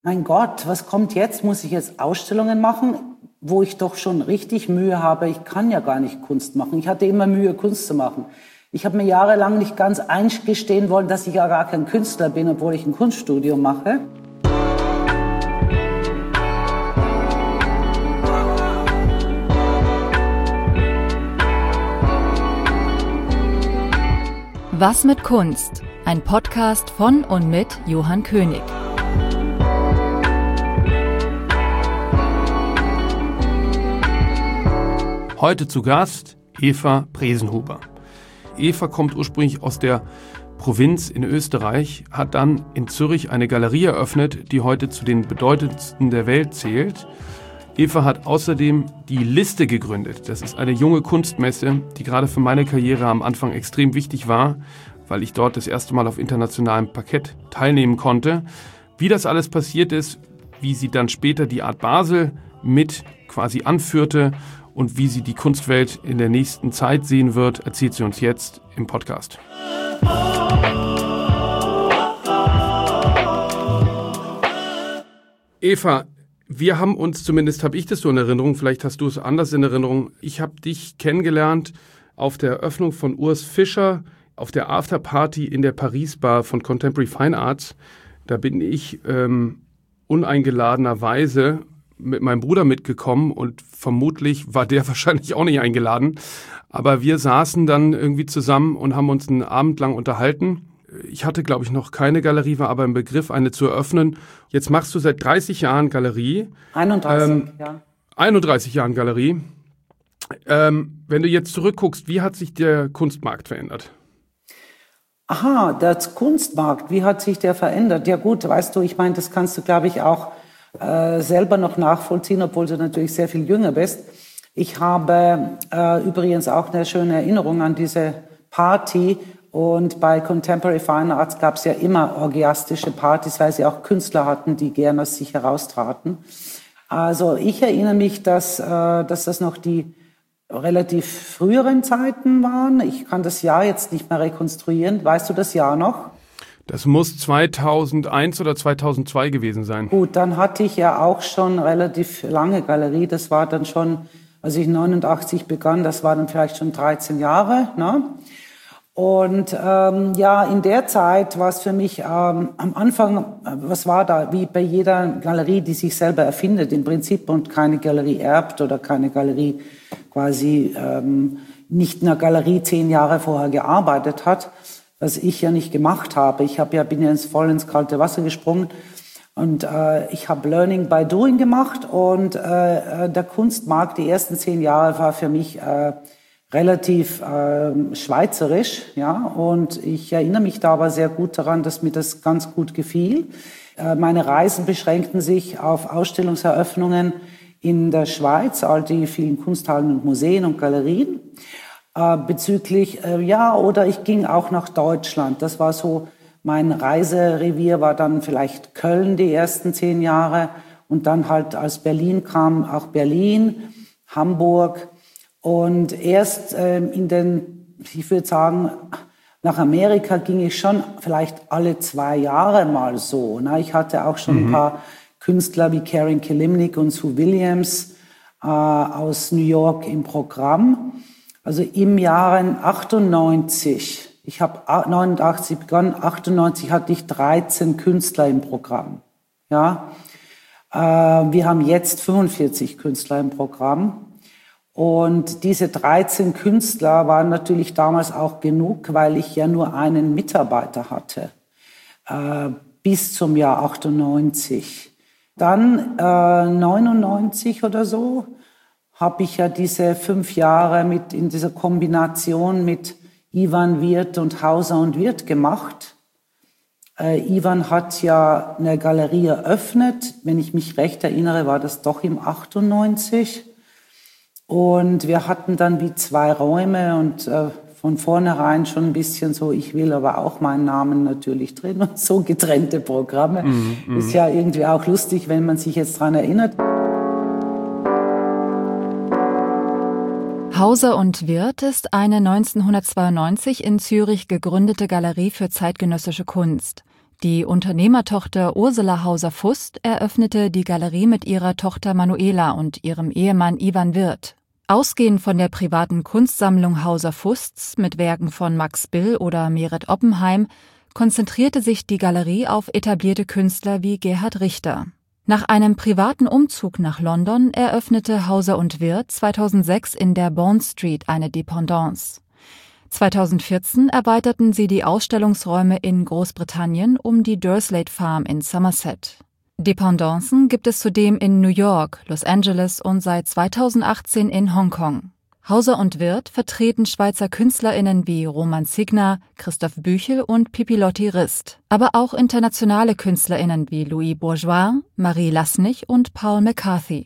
mein Gott, was kommt jetzt? Muss ich jetzt Ausstellungen machen, wo ich doch schon richtig Mühe habe? Ich kann ja gar nicht Kunst machen. Ich hatte immer Mühe, Kunst zu machen. Ich habe mir jahrelang nicht ganz eingestehen wollen, dass ich ja gar kein Künstler bin, obwohl ich ein Kunststudium mache. Was mit Kunst? Ein Podcast von und mit Johann König. Heute zu Gast Eva Presenhuber. Eva kommt ursprünglich aus der Provinz in Österreich, hat dann in Zürich eine Galerie eröffnet, die heute zu den bedeutendsten der Welt zählt. Eva hat außerdem die Liste gegründet. Das ist eine junge Kunstmesse, die gerade für meine Karriere am Anfang extrem wichtig war, weil ich dort das erste Mal auf internationalem Parkett teilnehmen konnte. Wie das alles passiert ist, wie sie dann später die Art Basel mit quasi anführte und wie sie die Kunstwelt in der nächsten Zeit sehen wird, erzählt sie uns jetzt im Podcast. Eva, wir haben uns, zumindest habe ich das so in Erinnerung, vielleicht hast du es anders in Erinnerung, ich habe dich kennengelernt auf der Eröffnung von Urs Fischer, auf der Afterparty in der Paris-Bar von Contemporary Fine Arts. Da bin ich uneingeladenerweise mit meinem Bruder mitgekommen und vermutlich war der wahrscheinlich auch nicht eingeladen. Aber wir saßen dann irgendwie zusammen und haben uns einen Abend lang unterhalten. Ich hatte, glaube ich, noch keine Galerie, war aber im Begriff, eine zu eröffnen. Jetzt machst du seit 30 Jahren Galerie. 31, ja. 31 Jahren Galerie. Wenn du jetzt zurückguckst, wie hat sich der Kunstmarkt verändert? Aha, der Kunstmarkt, wie hat sich der verändert? Ja gut, weißt du, ich meine, das kannst du, glaube ich, auch selber noch nachvollziehen, obwohl du natürlich sehr viel jünger bist. Ich habe übrigens auch eine schöne Erinnerung an diese Party. Und bei Contemporary Fine Arts gab es ja immer orgiastische Partys, weil sie auch Künstler hatten, die gerne aus sich heraustraten. Also ich erinnere mich, dass das noch die relativ früheren Zeiten waren. Ich kann das Jahr jetzt nicht mehr rekonstruieren. Weißt du das Jahr noch? Das muss 2001 oder 2002 gewesen sein. Gut, dann hatte ich ja auch schon relativ lange Galerie. Das war dann schon, als ich 89 begann, das war dann vielleicht schon 13 Jahre. Ne? Und ja, in der Zeit war es für mich am Anfang, was war da, wie bei jeder Galerie, die sich selber erfindet im Prinzip und keine Galerie erbt oder keine Galerie quasi nicht in einer Galerie 10 Jahre vorher gearbeitet hat, was ich ja nicht gemacht habe. Bin ja voll ins kalte Wasser gesprungen und ich habe Learning by Doing gemacht und der Kunstmarkt, die ersten 10 Jahre war für mich relativ schweizerisch, ja, und ich erinnere mich da aber sehr gut daran, dass mir das ganz gut gefiel. Meine Reisen beschränkten sich auf Ausstellungseröffnungen in der Schweiz, all die vielen Kunsthallen und Museen und Galerien. Oder ich ging auch nach Deutschland. Das war so, mein Reiserevier war dann vielleicht Köln die ersten 10 Jahre und dann halt als Berlin kam auch Berlin, Hamburg und erst ich würde sagen, nach Amerika ging ich schon vielleicht alle 2 Jahre mal so. Ne? Ich hatte auch schon ein paar Künstler wie Karen Kilimnik und Sue Williams aus New York im Programm. Also im Jahre 98, ich habe 89 begonnen, 98 hatte ich 13 Künstler im Programm. Ja, wir haben jetzt 45 Künstler im Programm. Und diese 13 Künstler waren natürlich damals auch genug, weil ich ja nur einen Mitarbeiter hatte, bis zum Jahr 98. Dann 99 oder so habe ich ja diese 5 Jahre in dieser Kombination mit Ivan Wirth und Hauser und Wirth gemacht. Ivan hat ja eine Galerie eröffnet. Wenn ich mich recht erinnere, war das doch im 98. Und wir hatten dann wie 2 Räume und von vornherein schon ein bisschen so, ich will aber auch meinen Namen natürlich drin und so getrennte Programme. Ist ja irgendwie auch lustig, wenn man sich jetzt dran erinnert. Hauser und Wirth ist eine 1992 in Zürich gegründete Galerie für zeitgenössische Kunst. Die Unternehmertochter Ursula Hauser-Fust eröffnete die Galerie mit ihrer Tochter Manuela und ihrem Ehemann Ivan Wirth. Ausgehend von der privaten Kunstsammlung Hauser-Fusts mit Werken von Max Bill oder Meret Oppenheim konzentrierte sich die Galerie auf etablierte Künstler wie Gerhard Richter. Nach einem privaten Umzug nach London eröffnete Hauser und Wirth 2006 in der Bond Street eine Dependance. 2014 erweiterten sie die Ausstellungsräume in Großbritannien um die Durslade Farm in Somerset. Dependancen gibt es zudem in New York, Los Angeles und seit 2018 in Hongkong. Hauser und Wirth vertreten Schweizer KünstlerInnen wie Roman Signa, Christoph Büchel und Pipilotti Rist, aber auch internationale KünstlerInnen wie Louis Bourgeois, Marie Lassnig und Paul McCarthy.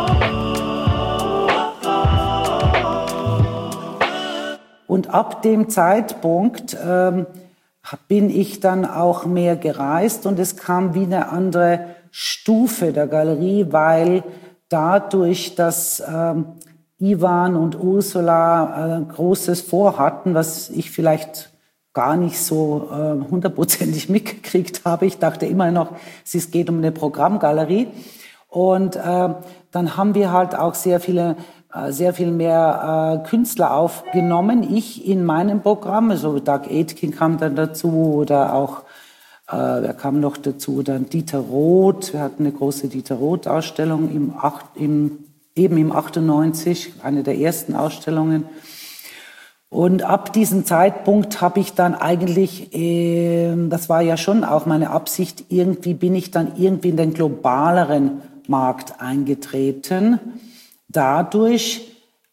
Und ab dem Zeitpunkt bin ich dann auch mehr gereist und es kam wie eine andere Stufe der Galerie, weil dadurch, dass Ivan und Ursula Großes vorhatten, was ich vielleicht gar nicht so hundertprozentig mitgekriegt habe. Ich dachte immer noch, es geht um eine Programmgalerie. Und dann haben wir halt auch sehr viel mehr Künstler aufgenommen. Ich in meinem Programm, also Doug Aitken kam dann dazu oder auch, wer kam noch dazu, dann Dieter Roth. Wir hatten eine große Dieter Roth-Ausstellung im 98, eine der ersten Ausstellungen. Und ab diesem Zeitpunkt habe ich dann eigentlich, das war ja schon auch meine Absicht, bin ich dann irgendwie in den globaleren Markt eingetreten. Dadurch,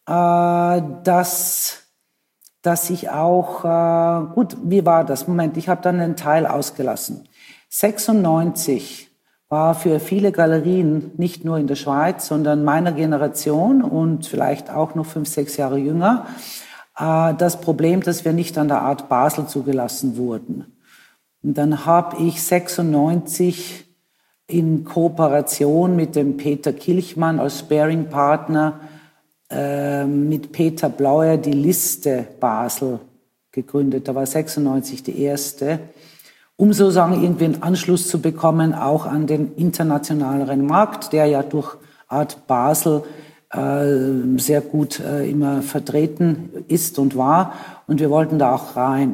dass ich auch, gut, wie war das? Moment, ich habe dann einen Teil ausgelassen. 96 war für viele Galerien, nicht nur in der Schweiz, sondern meiner Generation und vielleicht auch noch 5, 6 Jahre jünger, das Problem, dass wir nicht an der Art Basel zugelassen wurden. Und dann habe ich 96 in Kooperation mit dem Peter Kilchmann als Sparing-Partner mit Peter Blauer die Liste Basel gegründet. Da war 96 die erste, um sozusagen irgendwie einen Anschluss zu bekommen, auch an den internationaleren Markt, der ja durch Art Basel sehr gut immer vertreten ist und war. Und wir wollten da auch rein.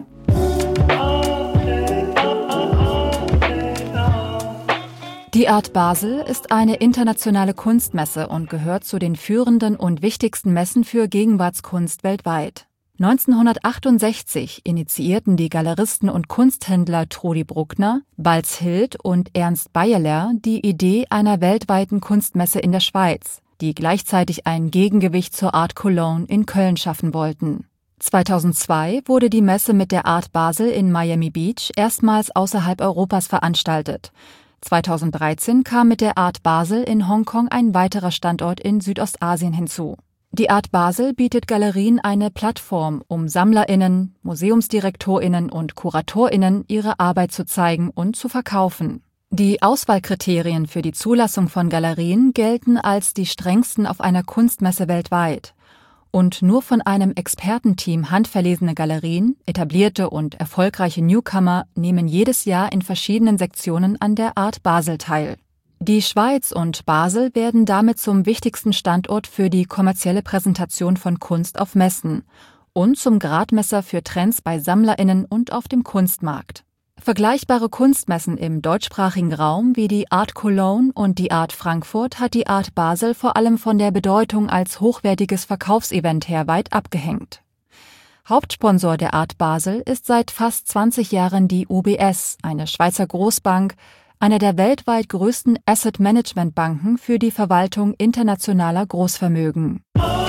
Die Art Basel ist eine internationale Kunstmesse und gehört zu den führenden und wichtigsten Messen für Gegenwartskunst weltweit. 1968 initiierten die Galeristen und Kunsthändler Trudi Bruckner, Balz Hild und Ernst Beyeler die Idee einer weltweiten Kunstmesse in der Schweiz, die gleichzeitig ein Gegengewicht zur Art Cologne in Köln schaffen wollten. 2002 wurde die Messe mit der Art Basel in Miami Beach erstmals außerhalb Europas veranstaltet. 2013 kam mit der Art Basel in Hongkong ein weiterer Standort in Südostasien hinzu. Die Art Basel bietet Galerien eine Plattform, um SammlerInnen, MuseumsdirektorInnen und KuratorInnen ihre Arbeit zu zeigen und zu verkaufen. Die Auswahlkriterien für die Zulassung von Galerien gelten als die strengsten auf einer Kunstmesse weltweit. Und nur von einem Expertenteam handverlesene Galerien, etablierte und erfolgreiche Newcomer nehmen jedes Jahr in verschiedenen Sektionen an der Art Basel teil. Die Schweiz und Basel werden damit zum wichtigsten Standort für die kommerzielle Präsentation von Kunst auf Messen und zum Gradmesser für Trends bei SammlerInnen und auf dem Kunstmarkt. Vergleichbare Kunstmessen im deutschsprachigen Raum wie die Art Cologne und die Art Frankfurt hat die Art Basel vor allem von der Bedeutung als hochwertiges Verkaufsevent her weit abgehängt. Hauptsponsor der Art Basel ist seit fast 20 Jahren die UBS, eine Schweizer Großbank, einer der weltweit größten Asset-Management-Banken für die Verwaltung internationaler Großvermögen.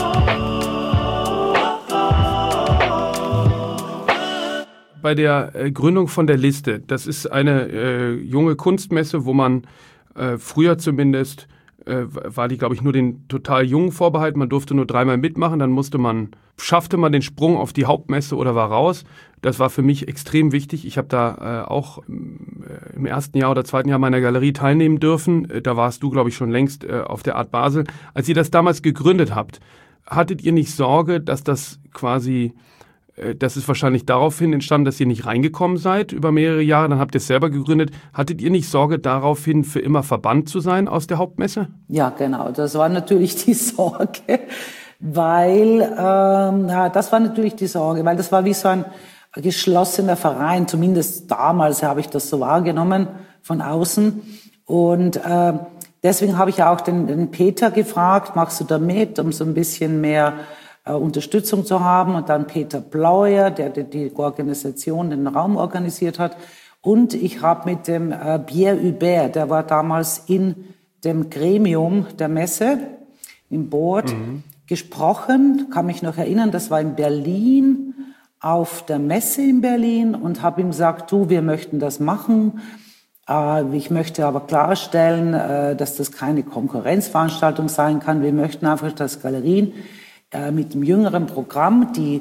Bei der Gründung von der Liste, das ist eine junge Kunstmesse, wo man früher zumindest, war die, glaube ich, nur den total Jungen vorbehalten. Man durfte nur 3-mal mitmachen, dann schaffte man den Sprung auf die Hauptmesse oder war raus. Das war für mich extrem wichtig. Ich habe da auch im ersten Jahr oder zweiten Jahr meiner Galerie teilnehmen dürfen. Da warst du, glaube ich, schon längst auf der Art Basel. Als ihr das damals gegründet habt, hattet ihr nicht Sorge, dass das quasi Das ist wahrscheinlich daraufhin entstanden, dass ihr nicht reingekommen seid über mehrere Jahre. Dann habt ihr es selber gegründet. Hattet ihr nicht Sorge, daraufhin für immer verbannt zu sein aus der Hauptmesse? Ja, genau. Das war natürlich die Sorge, weil das war wie so ein geschlossener Verein. Zumindest damals habe ich das so wahrgenommen von außen. Und deswegen habe ich auch den Peter gefragt, machst du da mit, um so ein bisschen mehr Unterstützung zu haben, und dann Peter Bleuer, der die Organisation, den Raum organisiert hat. Und ich habe mit dem Pierre Hubert, der war damals in dem Gremium der Messe, im Board, gesprochen, kann mich noch erinnern, das war in Berlin, auf der Messe in Berlin, und habe ihm gesagt, du, wir möchten das machen. Ich möchte aber klarstellen, dass das keine Konkurrenzveranstaltung sein kann. Wir möchten einfach, dass Galerien mit einem jüngeren Programm, die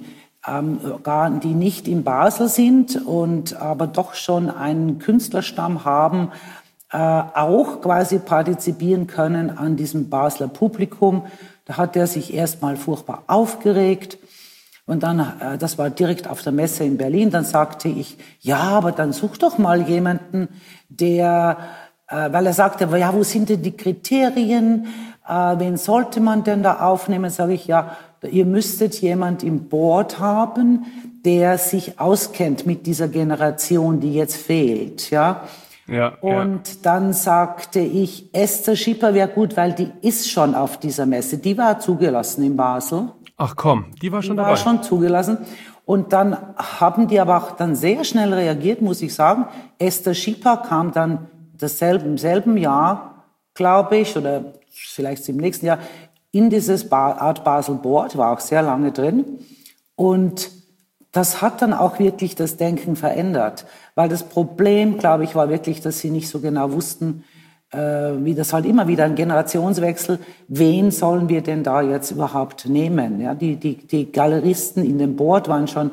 nicht in Basel sind und aber doch schon einen Künstlerstamm haben, auch quasi partizipieren können an diesem Basler Publikum. Da hat er sich erstmal furchtbar aufgeregt. Und dann, das war direkt auf der Messe in Berlin, dann sagte ich, ja, aber dann such doch mal jemanden, der, weil er sagte, ja, wo sind denn die Kriterien, wen sollte man denn da aufnehmen? Sage ich, ja, ihr müsstet jemand im Board haben, der sich auskennt mit dieser Generation, die jetzt fehlt, ja. Und dann sagte ich, Esther Schipper wäre gut, weil die ist schon auf dieser Messe, die war zugelassen in Basel. Ach komm, die war schon dabei. Die war schon zugelassen. Und dann haben die aber auch dann sehr schnell reagiert, muss ich sagen. Esther Schipper kam dann im selben Jahr, glaube ich, oder vielleicht im nächsten Jahr, in dieses Art Basel Board, war auch sehr lange drin. Und das hat dann auch wirklich das Denken verändert. Weil das Problem, glaube ich, war wirklich, dass sie nicht so genau wussten, wie das halt immer wieder ein Generationswechsel, wen sollen wir denn da jetzt überhaupt nehmen? Ja, die Galeristen in dem Board waren schon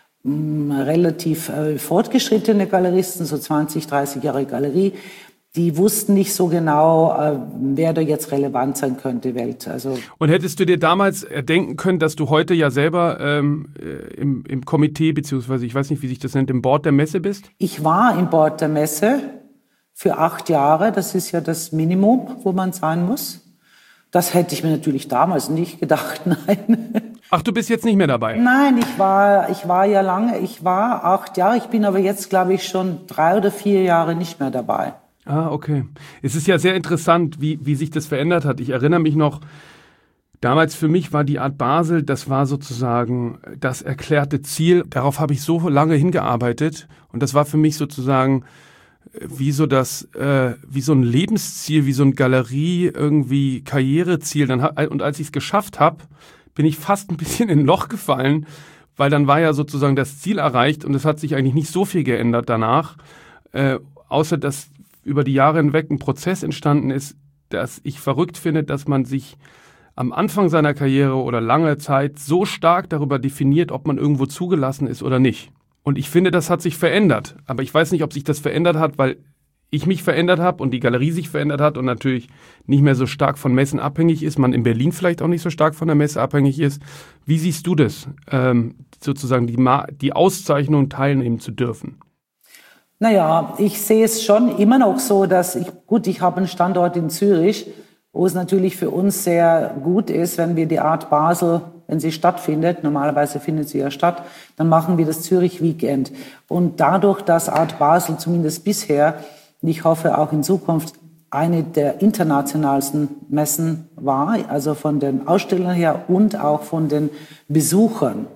relativ fortgeschrittene Galeristen, so 20, 30 Jahre Galerie. Die wussten nicht so genau, wer da jetzt relevant sein könnte, Und hättest du dir damals erdenken können, dass du heute ja selber im Komitee, beziehungsweise ich weiß nicht, wie sich das nennt, im Board der Messe bist? Ich war im Board der Messe für 8 Jahre. Das ist ja das Minimum, wo man sein muss. Das hätte ich mir natürlich damals nicht gedacht, nein. Ach, du bist jetzt nicht mehr dabei? Nein, ich war ja lange, ich war 8 Jahre, ich bin aber jetzt, glaube ich, schon 3 oder 4 Jahre nicht mehr dabei. Ah, okay. Es ist ja sehr interessant, wie sich das verändert hat. Ich erinnere mich noch, damals für mich war die Art Basel, das war sozusagen das erklärte Ziel. Darauf habe ich so lange hingearbeitet und das war für mich sozusagen wie so ein Lebensziel, wie so ein Galerie, irgendwie Karriereziel. Und als ich es geschafft habe, bin ich fast ein bisschen in ein Loch gefallen, weil dann war ja sozusagen das Ziel erreicht und es hat sich eigentlich nicht so viel geändert danach, außer dass über die Jahre hinweg ein Prozess entstanden ist, dass ich verrückt finde, dass man sich am Anfang seiner Karriere oder lange Zeit so stark darüber definiert, ob man irgendwo zugelassen ist oder nicht. Und ich finde, das hat sich verändert. Aber ich weiß nicht, ob sich das verändert hat, weil ich mich verändert habe und die Galerie sich verändert hat und natürlich nicht mehr so stark von Messen abhängig ist, man in Berlin vielleicht auch nicht so stark von der Messe abhängig ist. Wie siehst du das, sozusagen die Auszeichnung teilnehmen zu dürfen? Naja, ich sehe es schon immer noch so, dass ich habe einen Standort in Zürich, wo es natürlich für uns sehr gut ist, wenn wir die Art Basel, wenn sie stattfindet, normalerweise findet sie ja statt, dann machen wir das Zürich Weekend. Und dadurch, dass Art Basel zumindest bisher, und ich hoffe auch in Zukunft, eine der internationalsten Messen war, also von den Ausstellern her und auch von den Besuchern,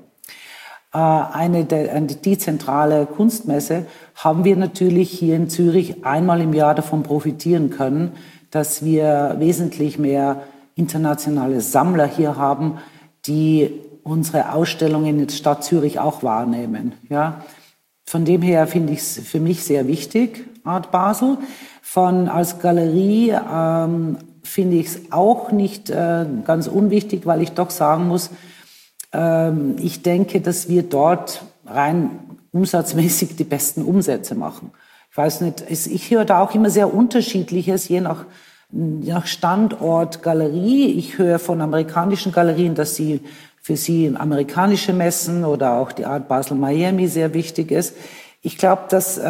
die zentrale Kunstmesse, haben wir natürlich hier in Zürich einmal im Jahr davon profitieren können, dass wir wesentlich mehr internationale Sammler hier haben, die unsere Ausstellungen in der Stadt Zürich auch wahrnehmen. Ja? Von dem her finde ich es für mich sehr wichtig, Art Basel. Als Galerie finde ich es auch nicht ganz unwichtig, weil ich doch sagen muss, ich denke, dass wir dort rein umsatzmäßig die besten Umsätze machen. Ich weiß nicht, ich höre da auch immer sehr Unterschiedliches, je nach Standort Galerie. Ich höre von amerikanischen Galerien, dass sie für Sie amerikanische Messen oder auch die Art Basel Miami sehr wichtig ist. Ich glaube, dass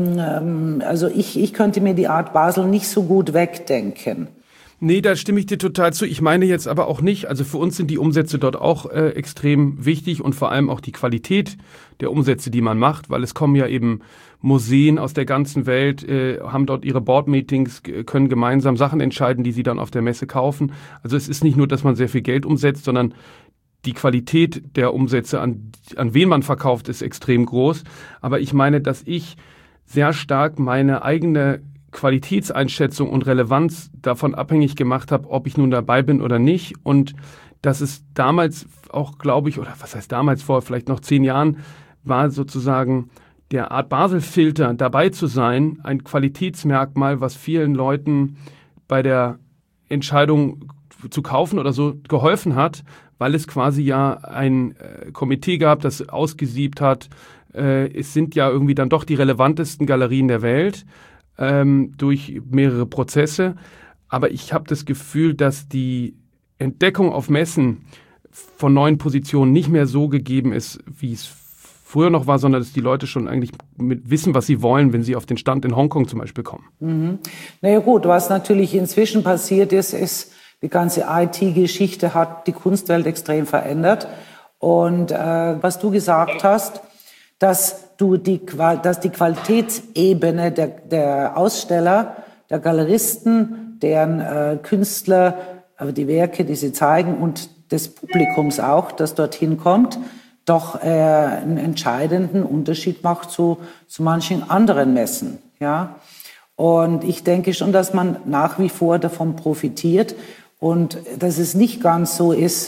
also ich könnte mir die Art Basel nicht so gut wegdenken. Nee, da stimme ich dir total zu. Ich meine jetzt aber auch nicht, also für uns sind die Umsätze dort auch extrem wichtig und vor allem auch die Qualität der Umsätze, die man macht, weil es kommen ja eben Museen aus der ganzen Welt, haben dort ihre Board-Meetings, können gemeinsam Sachen entscheiden, die sie dann auf der Messe kaufen. Also es ist nicht nur, dass man sehr viel Geld umsetzt, sondern die Qualität der Umsätze, an wen man verkauft, ist extrem groß. Aber ich meine, dass ich sehr stark meine eigene Qualitätseinschätzung und Relevanz davon abhängig gemacht habe, ob ich nun dabei bin oder nicht. Und dass es damals auch, glaube ich, oder was heißt damals, vor vielleicht noch 10 Jahren, war sozusagen der Art Basel-Filter dabei zu sein, ein Qualitätsmerkmal, was vielen Leuten bei der Entscheidung zu kaufen oder so geholfen hat, weil es quasi ja ein Komitee gab, das ausgesiebt hat. Es sind ja irgendwie dann doch die relevantesten Galerien der Welt durch mehrere Prozesse. Aber ich habe das Gefühl, dass die Entdeckung auf Messen von neuen Positionen nicht mehr so gegeben ist, wie es früher noch war, sondern dass die Leute schon eigentlich wissen, was sie wollen, wenn sie auf den Stand in Hongkong zum Beispiel kommen. Mhm. Naja gut, was natürlich inzwischen passiert ist, die ganze IT-Geschichte hat die Kunstwelt extrem verändert. Und was du gesagt hast, dass die Qualitätsebene der Aussteller, der Galeristen, deren Künstler, die Werke, die sie zeigen und des Publikums auch, das dorthin kommt, doch einen entscheidenden Unterschied macht zu manchen anderen Messen. Ja? Und ich denke schon, dass man nach wie vor davon profitiert und dass es nicht ganz so ist,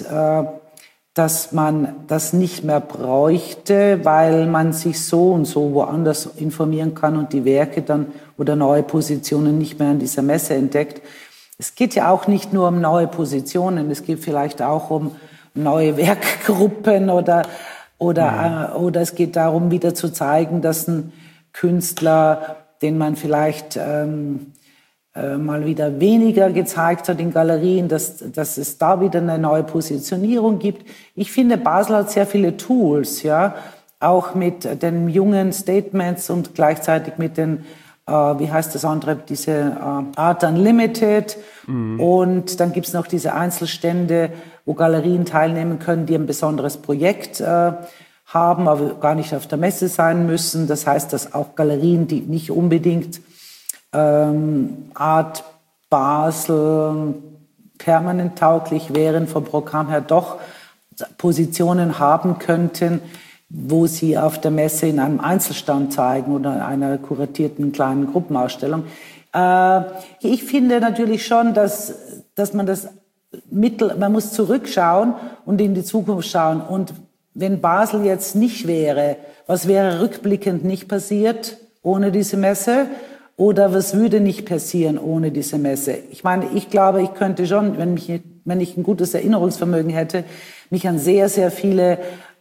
dass man das nicht mehr bräuchte, weil man sich so und so woanders informieren kann und die Werke dann oder neue Positionen nicht mehr an dieser Messe entdeckt. Es geht ja auch nicht nur um neue Positionen, es geht vielleicht auch um neue Werkgruppen oder es geht darum, wieder zu zeigen, dass ein Künstler, den man vielleicht mal wieder weniger gezeigt hat in Galerien, dass es da wieder eine neue Positionierung gibt. Ich finde, Basel hat sehr viele Tools, ja, auch mit den jungen Statements und gleichzeitig mit den, wie heißt das andere, diese Art Unlimited. Mhm. Und dann gibt's noch diese Einzelstände, wo Galerien teilnehmen können, die ein besonderes Projekt haben, aber gar nicht auf der Messe sein müssen. Das heißt, dass auch Galerien, die nicht unbedingt Art Basel permanent tauglich wären, vom Programm her doch Positionen haben könnten, wo sie auf der Messe in einem Einzelstand zeigen oder einer kuratierten kleinen Gruppenausstellung. Ich finde natürlich schon, dass man man muss zurückschauen und in die Zukunft schauen. Und wenn Basel jetzt nicht wäre, was wäre rückblickend nicht passiert ohne diese Messe? Oder was würde nicht passieren ohne diese Messe? Ich meine, ich glaube, ich könnte schon, wenn ich ein gutes Erinnerungsvermögen hätte, mich an sehr, sehr viele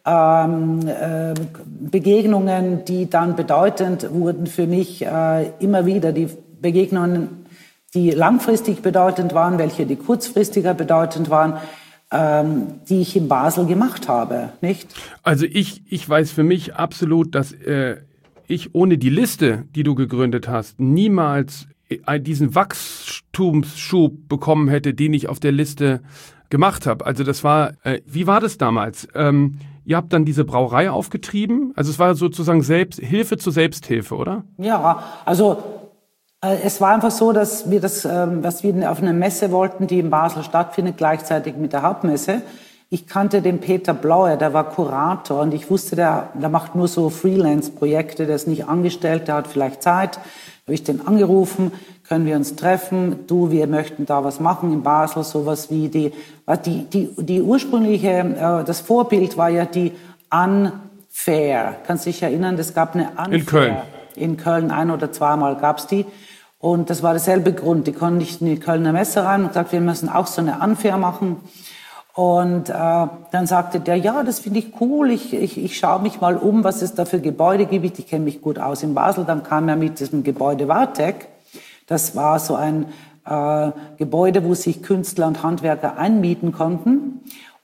Begegnungen, die dann bedeutend wurden für mich, immer wieder die Begegnungen, die langfristig bedeutend waren, welche die kurzfristiger bedeutend waren, die ich in Basel gemacht habe, nicht? Also ich weiß für mich absolut, dass ich ohne die Liste, die du gegründet hast, niemals diesen Wachstumsschub bekommen hätte, den ich auf der Liste gemacht habe. Also das war, wie war das damals? Ihr habt dann diese Brauerei aufgetrieben? Also es war sozusagen Hilfe zur Selbsthilfe, oder? Ja, also es war einfach so, dass wir was wir auf einer Messe wollten, die in Basel stattfindet, gleichzeitig mit der Hauptmesse. Ich kannte den Peter Blauer, der war Kurator und ich wusste, der macht nur so Freelance-Projekte, der ist nicht angestellt, der hat vielleicht Zeit. Da habe ich den angerufen, können wir uns treffen? Wir möchten da was machen in Basel, sowas wie die ursprüngliche, das Vorbild war ja die Unfair. Kannst du dich erinnern, es gab eine Unfair. In Köln. In Köln 1 oder 2 Mal gab's die. Und das war derselbe Grund. Die konnten nicht in die Kölner Messe rein und gesagt, wir müssen auch so eine Unfair machen. Und dann sagte der, ja, das finde ich cool, ich schaue mich mal um, was es da für Gebäude gibt. Ich kenne mich gut aus in Basel. Dann kam er mit diesem Gebäude Wartec. Das war so ein Gebäude, wo sich Künstler und Handwerker einmieten konnten.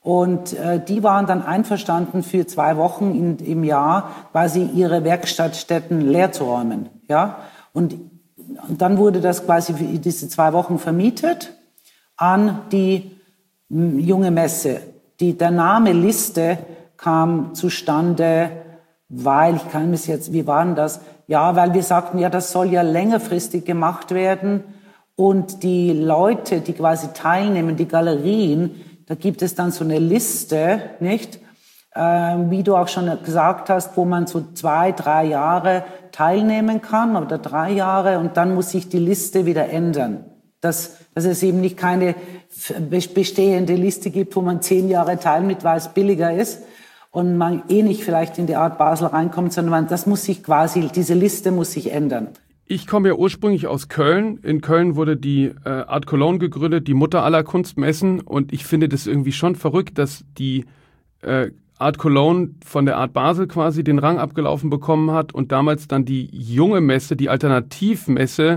Und die waren dann einverstanden, für 2 Wochen im Jahr quasi ihre Werkstattstätten leer zu räumen. Ja? Und dann wurde das quasi für diese 2 Wochen vermietet an die junge Messe. Der Name Liste kam zustande, weil, wie war denn das? Ja, weil wir sagten, ja, das soll ja längerfristig gemacht werden. Und die Leute, die quasi teilnehmen, die Galerien, da gibt es dann so eine Liste, nicht? Wie du auch schon gesagt hast, wo man so 2, 3 Jahre teilnehmen kann oder 3 Jahre und dann muss sich die Liste wieder ändern. Dass es eben nicht keine bestehende Liste gibt, wo man 10 Jahre teilnimmt, weil es billiger ist und man nicht vielleicht in die Art Basel reinkommt, sondern diese Liste muss sich ändern. Ich komme ja ursprünglich aus Köln. In Köln wurde die Art Cologne gegründet, die Mutter aller Kunstmessen. Und ich finde das irgendwie schon verrückt, dass die Art Cologne von der Art Basel quasi den Rang abgelaufen bekommen hat und damals dann die junge Messe, die Alternativmesse,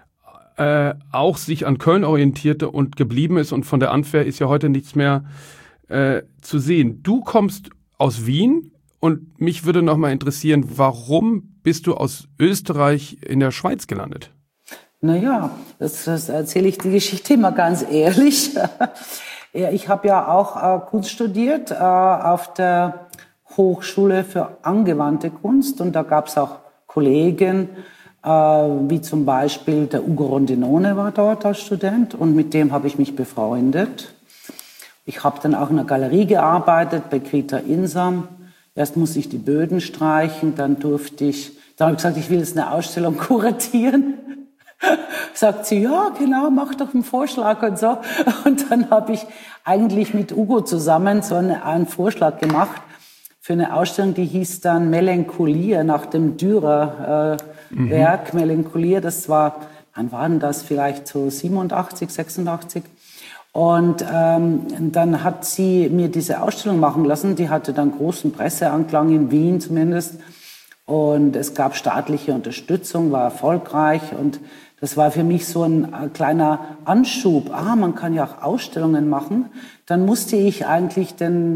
auch sich an Köln orientierte und geblieben ist. Und von der Unfair ist ja heute nichts mehr zu sehen. Du kommst aus Wien. Und mich würde noch mal interessieren, warum bist du aus Österreich in der Schweiz gelandet? Naja, das erzähle ich die Geschichte immer ganz ehrlich. Ich habe ja auch Kunst studiert auf der Hochschule für angewandte Kunst. Und da gab es auch Kollegen, wie zum Beispiel der Ugo Rondinone war dort als Student. Und mit dem habe ich mich befreundet. Ich habe dann auch in einer Galerie gearbeitet, bei Grita Insam. Erst musste ich die Böden streichen, dann habe ich gesagt, ich will jetzt eine Ausstellung kuratieren. Sagt sie, ja, genau, mach doch einen Vorschlag und so. Und dann habe ich eigentlich mit Ugo zusammen so einen Vorschlag gemacht für eine Ausstellung, die hieß dann Melancholie, nach dem Dürer-Werk. Melancholie, das war, wann war denn das, vielleicht so 87, 86? Und dann hat sie mir diese Ausstellung machen lassen. Die hatte dann großen Presseanklang in Wien zumindest. Und es gab staatliche Unterstützung, war erfolgreich. Und das war für mich so ein kleiner Anschub. Man kann ja auch Ausstellungen machen. Dann musste ich eigentlich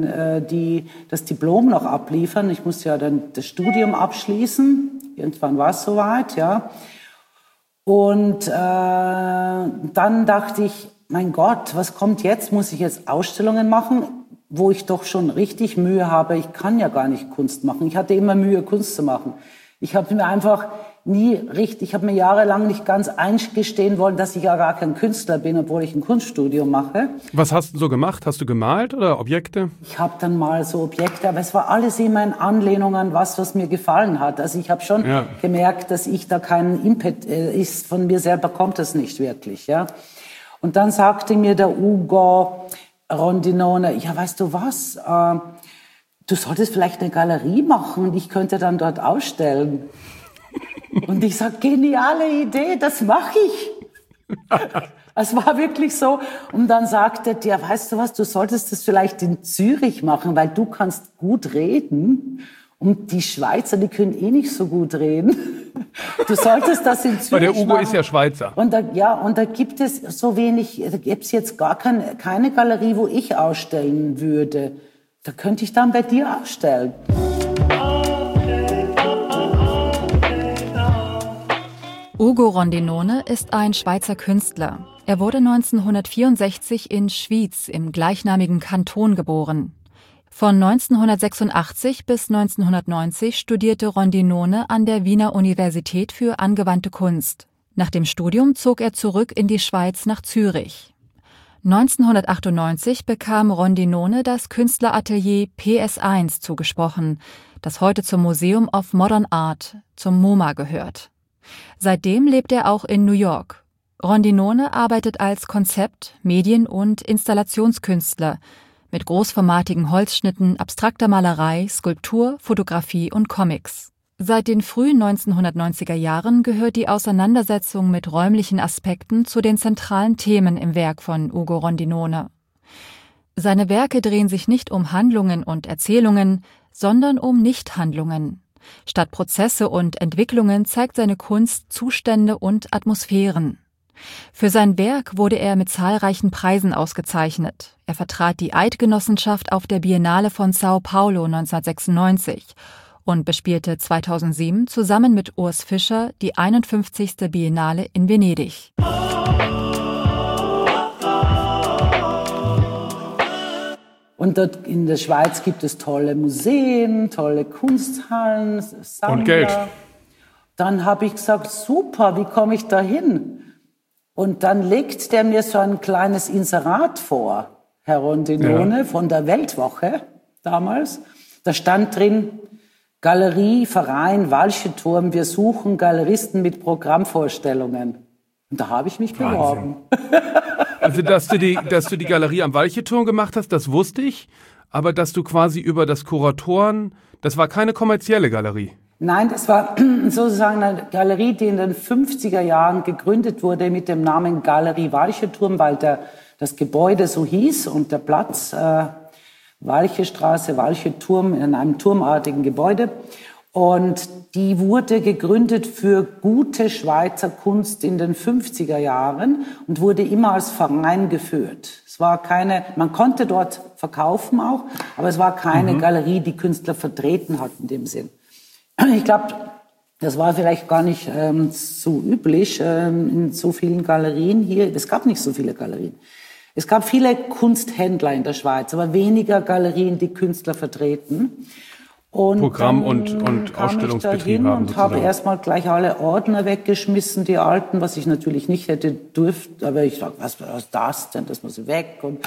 das Diplom noch abliefern. Ich musste ja dann das Studium abschließen. Irgendwann war es soweit, ja. Und dann dachte ich, mein Gott, was kommt jetzt? Muss ich jetzt Ausstellungen machen, wo ich doch schon richtig Mühe habe? Ich kann ja gar nicht Kunst machen. Ich hatte immer Mühe, Kunst zu machen. Ich habe mir jahrelang nicht ganz eingestehen wollen, dass ich ja gar kein Künstler bin, obwohl ich ein Kunststudium mache. Was hast du so gemacht? Hast du gemalt oder Objekte? Ich habe dann mal so Objekte, aber es war alles immer in Anlehnung an was mir gefallen hat. Also ich habe schon gemerkt, dass ich da keinen Impact ist. Von mir selber kommt das nicht wirklich, ja. Und dann sagte mir der Ugo Rondinone, ja, weißt du was, du solltest vielleicht eine Galerie machen und ich könnte dann dort ausstellen. Und ich sag, geniale Idee, das mache ich. Es war wirklich so. Und dann sagte der, weißt du was, du solltest das vielleicht in Zürich machen, weil du kannst gut reden. Und die Schweizer, die können nicht so gut reden. Du solltest das in Zürich machen. Weil der Ugo machen. Ist ja Schweizer. Und da gibt es so wenig, da gibt es jetzt gar keine Galerie, wo ich ausstellen würde. Da könnte ich dann bei dir ausstellen. Ugo Rondinone ist ein Schweizer Künstler. Er wurde 1964 in Schwyz im gleichnamigen Kanton geboren. Von 1986 bis 1990 studierte Rondinone an der Wiener Universität für angewandte Kunst. Nach dem Studium zog er zurück in die Schweiz nach Zürich. 1998 bekam Rondinone das Künstleratelier PS1 zugesprochen, das heute zum Museum of Modern Art, zum MoMA gehört. Seitdem lebt er auch in New York. Rondinone arbeitet als Konzept-, Medien- und Installationskünstler mit großformatigen Holzschnitten, abstrakter Malerei, Skulptur, Fotografie und Comics. Seit den frühen 1990er Jahren gehört die Auseinandersetzung mit räumlichen Aspekten zu den zentralen Themen im Werk von Ugo Rondinone. Seine Werke drehen sich nicht um Handlungen und Erzählungen, sondern um Nichthandlungen. Statt Prozesse und Entwicklungen zeigt seine Kunst Zustände und Atmosphären. Für sein Werk wurde er mit zahlreichen Preisen ausgezeichnet. Er vertrat die Eidgenossenschaft auf der Biennale von Sao Paulo 1996 und bespielte 2007 zusammen mit Urs Fischer die 51. Biennale in Venedig. Und dort in der Schweiz gibt es tolle Museen, tolle Kunsthallen, Sammler. Und Geld. Dann habe ich gesagt, super, wie komme ich da hin? Und dann legt der mir so ein kleines Inserat vor, Herr Rondinone, von der Weltwoche damals. Da stand drin, Galerie, Verein, Walcheturm, wir suchen Galeristen mit Programmvorstellungen. Und da habe ich mich beworben. Also, dass du die Galerie am Walcheturm gemacht hast, das wusste ich. Aber dass du quasi über das Kuratoren, das war keine kommerzielle Galerie. Nein, das war sozusagen eine Galerie, die in den 50er Jahren gegründet wurde mit dem Namen Galerie Walcheturm, weil das Gebäude so hieß und der Platz Walchestraße, Walcheturm in einem turmartigen Gebäude. Und die wurde gegründet für gute Schweizer Kunst in den 50er Jahren und wurde immer als Verein geführt. Es war man konnte dort verkaufen auch, aber es war keine Galerie, die Künstler vertreten hat in dem Sinn. Ich glaube, das war vielleicht gar nicht so üblich in so vielen Galerien hier. Es gab nicht so viele Galerien. Es gab viele Kunsthändler in der Schweiz, aber weniger Galerien, die Künstler vertreten. Und Programm und Ausstellungsbetriebe haben und habe erstmal gleich alle Ordner weggeschmissen, die alten, was ich natürlich nicht hätte dürft. Aber ich dachte, was ist das denn? Das muss weg. Und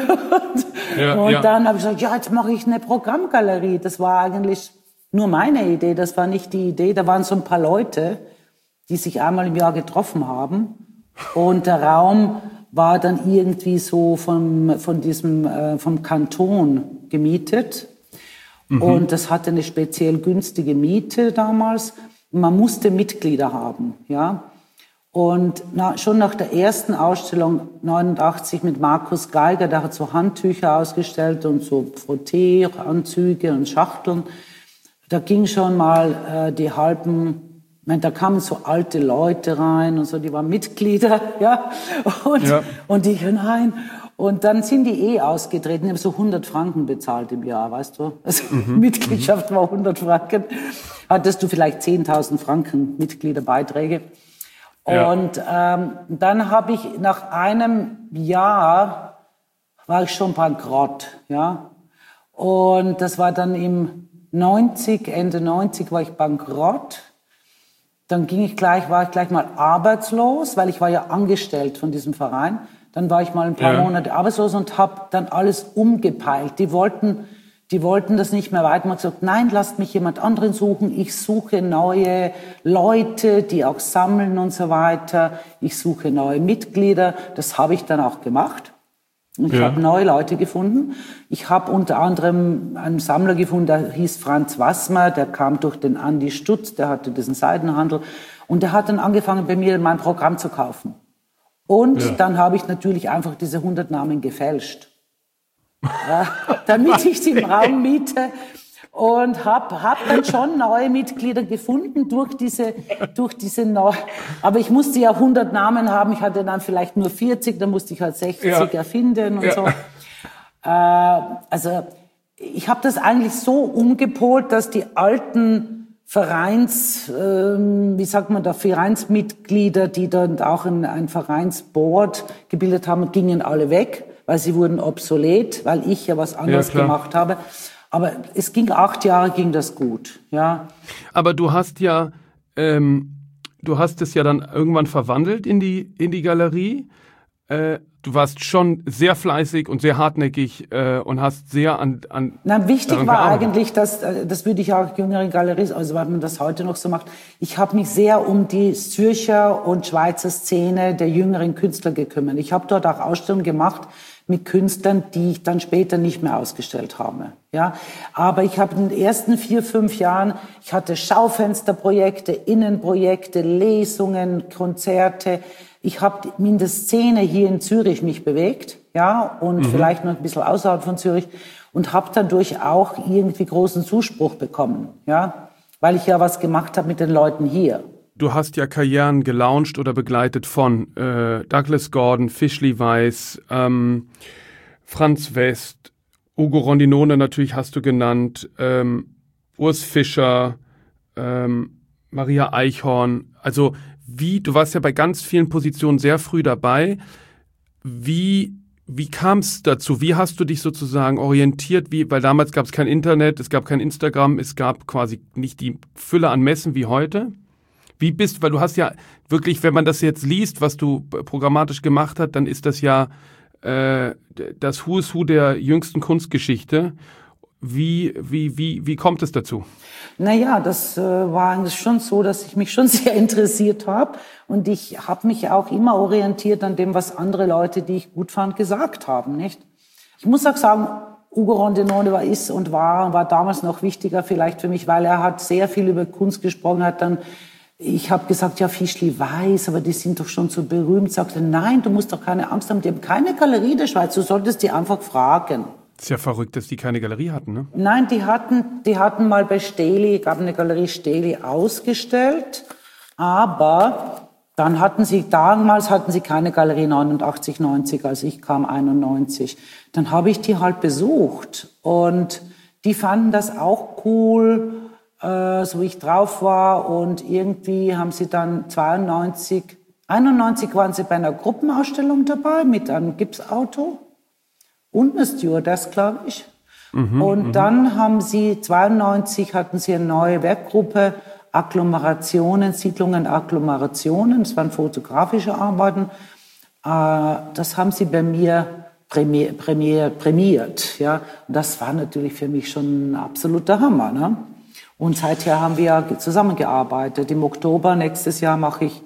dann habe ich gesagt, ja, jetzt mache ich eine Programmgalerie. Das war eigentlich nur meine Idee. Das war nicht die Idee. Da waren so ein paar Leute, die sich einmal im Jahr getroffen haben. Und der Raum war dann irgendwie so vom Kanton gemietet. Und das hatte eine speziell günstige Miete damals. Man musste Mitglieder haben, ja. Und schon nach der ersten Ausstellung 89 mit Markus Geiger, der hat so Handtücher ausgestellt und so Frotteeanzüge und Schachteln. Da ging schon mal da kamen so alte Leute rein und so, die waren Mitglieder, ja. Und ich, nein. Und dann sind die ausgetreten. Die haben so 100 Franken bezahlt im Jahr, weißt du? Also Mitgliedschaft war 100 Franken. Hattest du vielleicht 10.000 Franken Mitgliederbeiträge. Ja. Und dann habe ich nach einem Jahr, war ich schon bankrott, ja. Und das war dann Ende 90 war ich bankrott. Dann war ich gleich mal arbeitslos, weil ich war ja angestellt von diesem Verein. Dann war ich mal ein paar Monate arbeitslos und habe dann alles umgepeilt. Die wollten das nicht mehr weiter. Man hat gesagt, nein, lasst mich jemand anderen suchen. Ich suche neue Leute, die auch sammeln und so weiter. Ich suche neue Mitglieder. Das habe ich dann auch gemacht. Und ich habe neue Leute gefunden. Ich habe unter anderem einen Sammler gefunden, der hieß Franz Wassmer. Der kam durch den Andi Stutz, der hatte diesen Seidenhandel. Und der hat dann angefangen, bei mir mein Programm zu kaufen. Und dann habe ich natürlich einfach diese 100 Namen gefälscht, damit ich sie im Raum miete. Und hab dann schon neue Mitglieder gefunden durch diese aber ich musste ja 100 Namen haben. Ich hatte dann vielleicht nur 40, dann musste ich halt 60 erfinden und so. Also ich habe das eigentlich so umgepolt, dass die alten Vereinsmitglieder, die dann auch ein Vereinsboard gebildet haben, gingen alle weg, weil sie wurden obsolet, weil ich ja was anderes gemacht habe. Aber es ging 8 Jahre, ging das gut, ja. Aber du hast es ja dann irgendwann verwandelt in die Galerie. Du warst schon sehr fleißig und sehr hartnäckig und hast sehr an wichtig war eigentlich, das würde ich auch jüngeren Galeristen, also weil man das heute noch so macht, ich habe mich sehr um die Zürcher und Schweizer Szene der jüngeren Künstler gekümmert. Ich habe dort auch Ausstellungen gemacht mit Künstlern, die ich dann später nicht mehr ausgestellt habe. Ja, aber ich habe in den ersten 4, 5 Jahren, ich hatte Schaufensterprojekte, Innenprojekte, Lesungen, Konzerte. Ich habe in der Szene hier in Zürich mich bewegt, ja, und vielleicht noch ein bisschen außerhalb von Zürich und habe dadurch auch irgendwie großen Zuspruch bekommen, ja, weil ich ja was gemacht habe mit den Leuten hier. Du hast ja Karrieren gelauncht oder begleitet von Douglas Gordon, Fischli Weiss, Franz West, Ugo Rondinone natürlich hast du genannt, Urs Fischer, Maria Eichhorn. Also du warst ja bei ganz vielen Positionen sehr früh dabei. Wie kam es dazu? Wie hast du dich sozusagen orientiert? Weil damals gab es kein Internet, es gab kein Instagram, es gab quasi nicht die Fülle an Messen wie heute. Weil du hast ja wirklich, wenn man das jetzt liest, was du programmatisch gemacht hast, dann ist das ja das Who is Who der jüngsten Kunstgeschichte. Wie kommt es dazu? Naja, das war eigentlich schon so, dass ich mich schon sehr interessiert habe. Und ich habe mich auch immer orientiert an dem, was andere Leute, die ich gut fand, gesagt haben, nicht? Ich muss auch sagen, Ugo Rondinone war damals noch wichtiger vielleicht für mich, weil er hat sehr viel über Kunst gesprochen, ich habe gesagt, ja, Fischli Weiss, aber die sind doch schon so berühmt. Sagte, nein, du musst doch keine Angst haben, die haben keine Galerie in der Schweiz, du solltest die einfach fragen. Ist ja verrückt, dass die keine Galerie hatten, ne? Nein, die hatten mal bei Steli, gab eine Galerie Steli ausgestellt, aber dann damals hatten sie keine Galerie 89, 90, als ich kam 91. Dann habe ich die halt besucht und die fanden das auch cool, so wie ich drauf war, und irgendwie haben sie dann 91 waren sie bei einer Gruppenausstellung dabei mit einem Gipsauto und einer Stewardess, glaube ich. Und dann hatten sie eine neue Werkgruppe, Siedlungen, Agglomerationen, das waren fotografische Arbeiten. Das haben sie bei mir prämiert, ja. Und das war natürlich für mich schon ein absoluter Hammer, ne? Und seither haben wir zusammengearbeitet. Im Oktober nächstes Jahr mache ich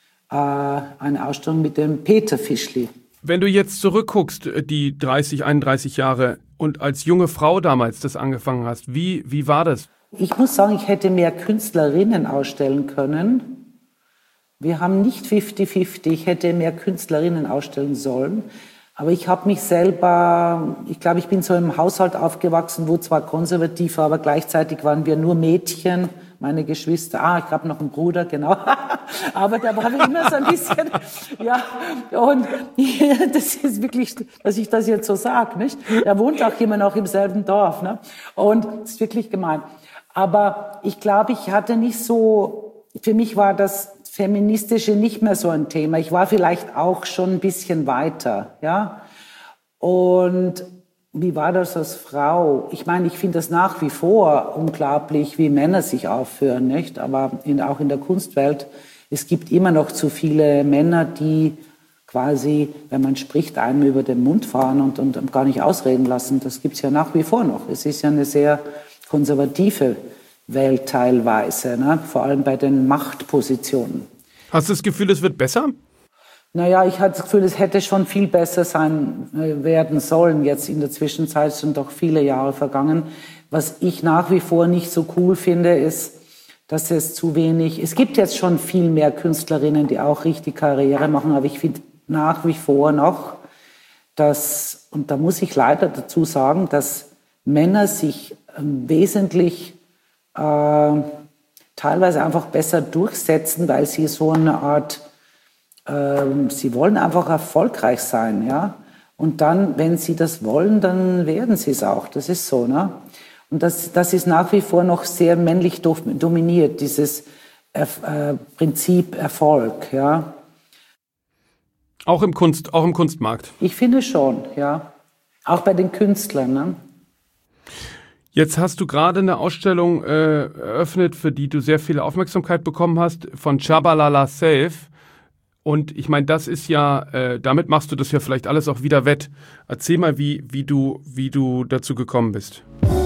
eine Ausstellung mit dem Peter Fischli. Wenn du jetzt zurückguckst, die 31 Jahre, und als junge Frau damals das angefangen hast, wie war das? Ich muss sagen, ich hätte mehr Künstlerinnen ausstellen können. Wir haben nicht 50-50, ich hätte mehr Künstlerinnen ausstellen sollen. Aber ich habe mich selber, ich glaube, ich bin so im Haushalt aufgewachsen, wo zwar konservativ war, aber gleichzeitig waren wir nur Mädchen, meine Geschwister. Ich habe noch einen Bruder, genau. Aber da war immer so ein bisschen, ja. Und das ist wirklich, dass ich das jetzt so sage, nicht? Er wohnt auch immer noch im selben Dorf, ne? Und das ist wirklich gemein. Aber ich glaube, ich hatte nicht so, für mich war das Feministische nicht mehr so ein Thema. Ich war vielleicht auch schon ein bisschen weiter, ja. Und wie war das als Frau? Ich meine, ich finde das nach wie vor unglaublich, wie Männer sich aufführen, nicht? Aber auch in der Kunstwelt, es gibt immer noch zu viele Männer, die quasi, wenn man spricht, einem über den Mund fahren und gar nicht ausreden lassen. Das gibt's ja nach wie vor noch. Es ist ja eine sehr konservative Welt teilweise, ne? Vor allem bei den Machtpositionen. Hast du das Gefühl, es wird besser? Naja, ich hatte das Gefühl, es hätte schon viel besser werden sollen. Jetzt in der Zwischenzeit sind doch viele Jahre vergangen. Was ich nach wie vor nicht so cool finde, ist, dass es gibt jetzt schon viel mehr Künstlerinnen, die auch richtig Karriere machen, aber ich finde nach wie vor noch, und da muss ich leider dazu sagen, dass Männer sich wesentlich teilweise einfach besser durchsetzen, weil sie so eine Art, sie wollen einfach erfolgreich sein, ja. Und dann, wenn sie das wollen, dann werden sie es auch. Das ist so, ne? Und das ist nach wie vor noch sehr männlich dominiert, dieses Prinzip Erfolg, ja. Auch im Kunstmarkt? Ich finde schon, ja. Auch bei den Künstlern, ne? Jetzt hast du gerade eine Ausstellung eröffnet, für die du sehr viel Aufmerksamkeit bekommen hast, von Tschabalala Self. Und ich meine, das ist ja, damit machst du das ja vielleicht alles auch wieder wett. Erzähl mal, wie du dazu gekommen bist.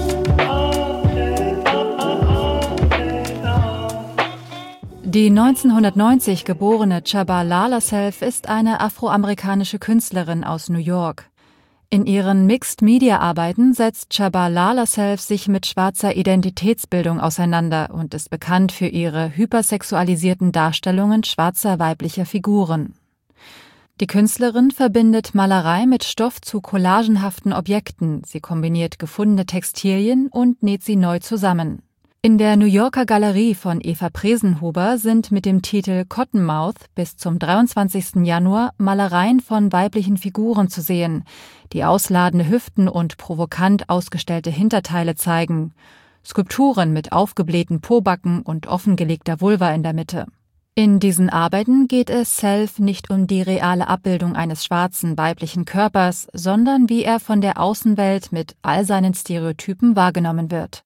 Die 1990 geborene Tschabalala Self ist eine afroamerikanische Künstlerin aus New York. In ihren Mixed-Media-Arbeiten setzt Tschabalala Self sich mit schwarzer Identitätsbildung auseinander und ist bekannt für ihre hypersexualisierten Darstellungen schwarzer weiblicher Figuren. Die Künstlerin verbindet Malerei mit Stoff zu collagenhaften Objekten, sie kombiniert gefundene Textilien und näht sie neu zusammen. In der New Yorker Galerie von Eva Presenhuber sind mit dem Titel Cottonmouth bis zum 23. Januar Malereien von weiblichen Figuren zu sehen, die ausladende Hüften und provokant ausgestellte Hinterteile zeigen. Skulpturen mit aufgeblähten Pobacken und offengelegter Vulva in der Mitte. In diesen Arbeiten geht es Self nicht um die reale Abbildung eines schwarzen weiblichen Körpers, sondern wie er von der Außenwelt mit all seinen Stereotypen wahrgenommen wird.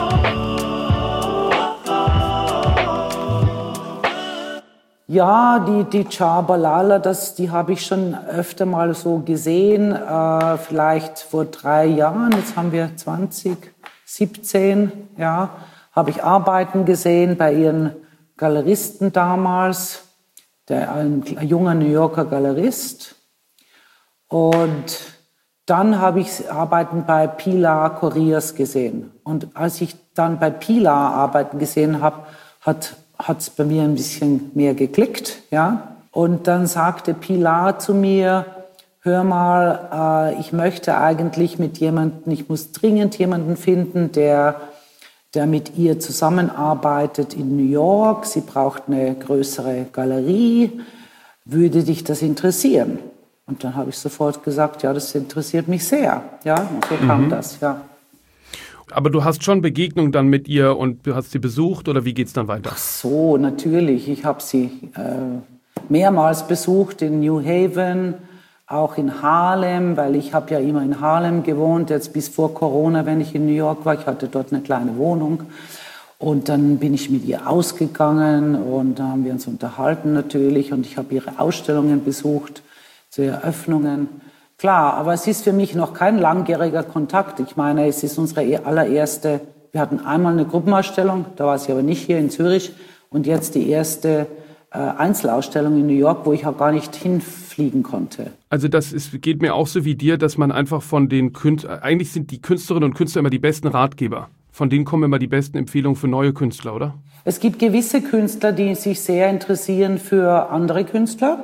Ja, die Tschabalala, die habe ich schon öfter mal so gesehen, vielleicht vor 3 Jahren, jetzt haben wir 2017, ja, habe ich Arbeiten gesehen bei ihren Galeristen damals, ein junger New Yorker Galerist. Und dann habe ich Arbeiten bei Pilar Corriers gesehen. Und als ich dann bei Pilar Arbeiten gesehen habe, hat es bei mir ein bisschen mehr geklickt. Ja? Und dann sagte Pilar zu mir, hör mal, ich möchte eigentlich mit jemandem, ich muss dringend jemanden finden, der mit ihr zusammenarbeitet in New York. Sie braucht eine größere Galerie. Würde dich das interessieren? Und dann habe ich sofort gesagt, ja, das interessiert mich sehr. Ja, und so kam das, ja. Aber du hast schon Begegnungen dann mit ihr und du hast sie besucht oder wie geht's dann weiter? Ach so, natürlich. Ich habe sie mehrmals besucht in New Haven, auch in Harlem, weil ich habe ja immer in Harlem gewohnt, jetzt bis vor Corona, wenn ich in New York war. Ich hatte dort eine kleine Wohnung und dann bin ich mit ihr ausgegangen und da haben wir uns unterhalten natürlich und ich habe ihre Ausstellungen besucht, zu Eröffnungen. Klar, aber es ist für mich noch kein langjähriger Kontakt. Ich meine, es ist unsere allererste, wir hatten einmal eine Gruppenausstellung, da war sie aber nicht hier in Zürich und jetzt die erste Einzelausstellung in New York, wo ich auch gar nicht hinfliegen konnte. Also geht mir auch so wie dir, dass man einfach von den Künstlern, eigentlich sind die Künstlerinnen und Künstler immer die besten Ratgeber. Von denen kommen immer die besten Empfehlungen für neue Künstler, oder? Es gibt gewisse Künstler, die sich sehr interessieren für andere Künstler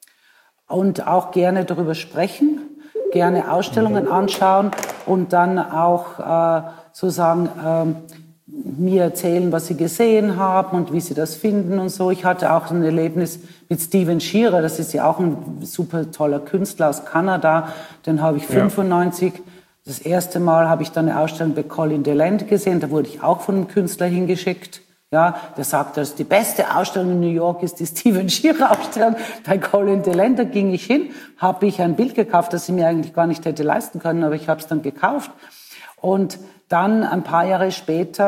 und auch gerne darüber sprechen, gerne Ausstellungen anschauen und dann auch sozusagen mir erzählen, was sie gesehen haben und wie sie das finden und so. Ich hatte auch ein Erlebnis mit Steven Shearer, das ist ja auch ein super toller Künstler aus Kanada. Den habe ich 95. Das erste Mal habe ich dann eine Ausstellung bei Colin Deland gesehen, da wurde ich auch von einem Künstler hingeschickt. Ja, der sagt, dass die beste Ausstellung in New York ist die Steven Shearer Ausstellung. Bei Colin Deland, da ging ich hin, habe ich ein Bild gekauft, das ich mir eigentlich gar nicht hätte leisten können, aber ich habe es dann gekauft. Und dann ein paar Jahre später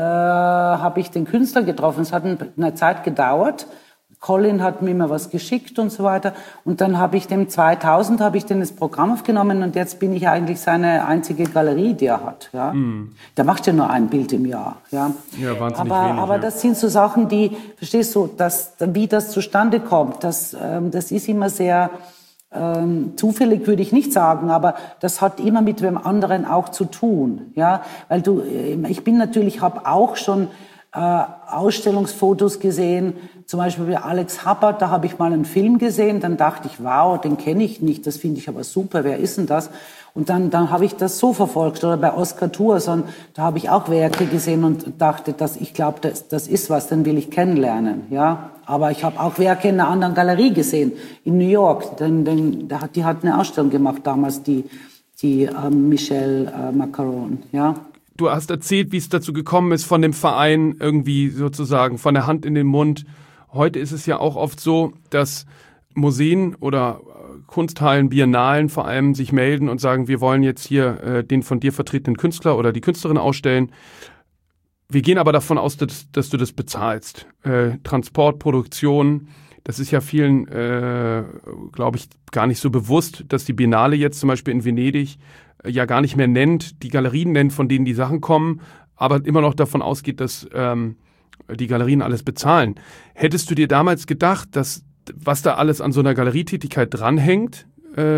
habe ich den Künstler getroffen. Es hat eine Zeit gedauert. Colin hat mir immer was geschickt und so weiter. Und dann habe ich dem 2000 das Programm aufgenommen und jetzt bin ich eigentlich seine einzige Galerie, die er hat. Ja. Der macht ja nur ein Bild im Jahr. Ja, ja wahnsinnig wenig. Aber das sind so Sachen, die, verstehst du, wie das zustande kommt, das ist immer sehr zufällig, würde ich nicht sagen, aber das hat immer mit dem anderen auch zu tun. Ja, weil ich habe auch schon Ausstellungsfotos gesehen, zum Beispiel bei Alex Hubbard, da habe ich mal einen Film gesehen, dann dachte ich, wow, den kenne ich nicht, das finde ich aber super, wer ist denn das? Und dann habe ich das so verfolgt, oder bei Oscar Thurson, da habe ich auch Werke gesehen und dachte, ich glaube, das ist was, den will ich kennenlernen, ja. Aber ich habe auch Werke in einer anderen Galerie gesehen, in New York, die hat eine Ausstellung gemacht damals, die Michelle Macaron, ja. Du hast erzählt, wie es dazu gekommen ist, von dem Verein irgendwie sozusagen von der Hand in den Mund. Heute ist es ja auch oft so, dass Museen oder Kunsthallen, Biennalen vor allem sich melden und sagen, wir wollen jetzt hier den von dir vertretenen Künstler oder die Künstlerin ausstellen. Wir gehen aber davon aus, dass du das bezahlst. Transport, Produktion, das ist ja vielen, glaube ich, gar nicht so bewusst, dass die Biennale jetzt zum Beispiel in Venedig ja gar nicht mehr nennt, die Galerien nennt, von denen die Sachen kommen, aber immer noch davon ausgeht, dass die Galerien alles bezahlen. Hättest du dir damals gedacht, dass was da alles an so einer Galerietätigkeit dranhängt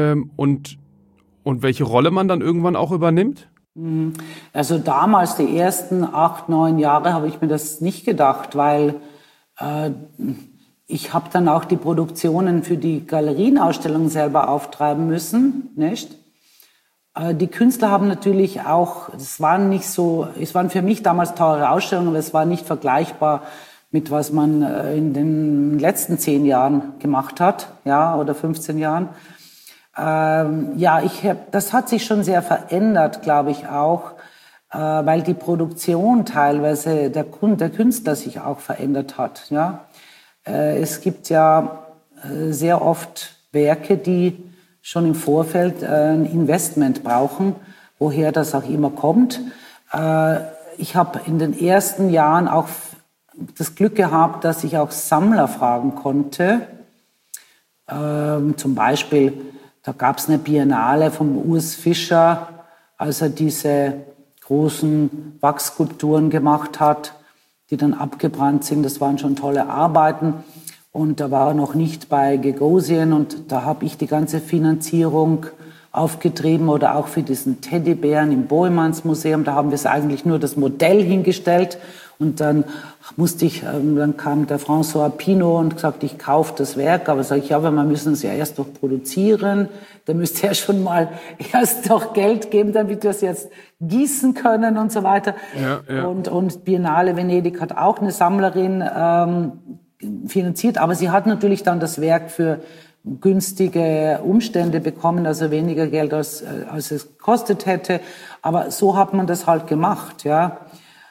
und welche Rolle man dann irgendwann auch übernimmt? Also damals, die ersten 8, 9 Jahre, habe ich mir das nicht gedacht, weil ich habe dann auch die Produktionen für die Galerienausstellungen selber auftreiben müssen, nicht? Die Künstler haben natürlich auch, es waren für mich damals teure Ausstellungen, aber es war nicht vergleichbar mit was man in den letzten 10 Jahren gemacht hat, ja, oder 15 Jahren. Das hat sich schon sehr verändert, glaube ich auch, weil die Produktion teilweise der Künstler sich auch verändert hat, ja. Es gibt ja sehr oft Werke, die schon im Vorfeld ein Investment brauchen, woher das auch immer kommt. Ich habe in den ersten Jahren auch das Glück gehabt, dass ich auch Sammler fragen konnte. Zum Beispiel, da gab es eine Biennale vom Urs Fischer, als er diese großen Wachsskulpturen gemacht hat, die dann abgebrannt sind. Das waren schon tolle Arbeiten. Und da war er noch nicht bei Gagosian und da habe ich die ganze Finanzierung aufgetrieben oder auch für diesen Teddybären im Bohemans Museum. Da haben wir eigentlich nur das Modell hingestellt und dann dann kam der François Pinault und gesagt, ich kaufe das Werk. Aber sage ich, ja, aber wir müssen es ja erst noch produzieren. Da müsst ihr ja schon mal erst noch Geld geben, damit wir es jetzt gießen können und so weiter. Ja. Und Biennale Venedig hat auch eine Sammlerin finanziert, aber sie hat natürlich dann das Werk für günstige Umstände bekommen, also weniger Geld als es gekostet hätte. Aber so hat man das halt gemacht, ja.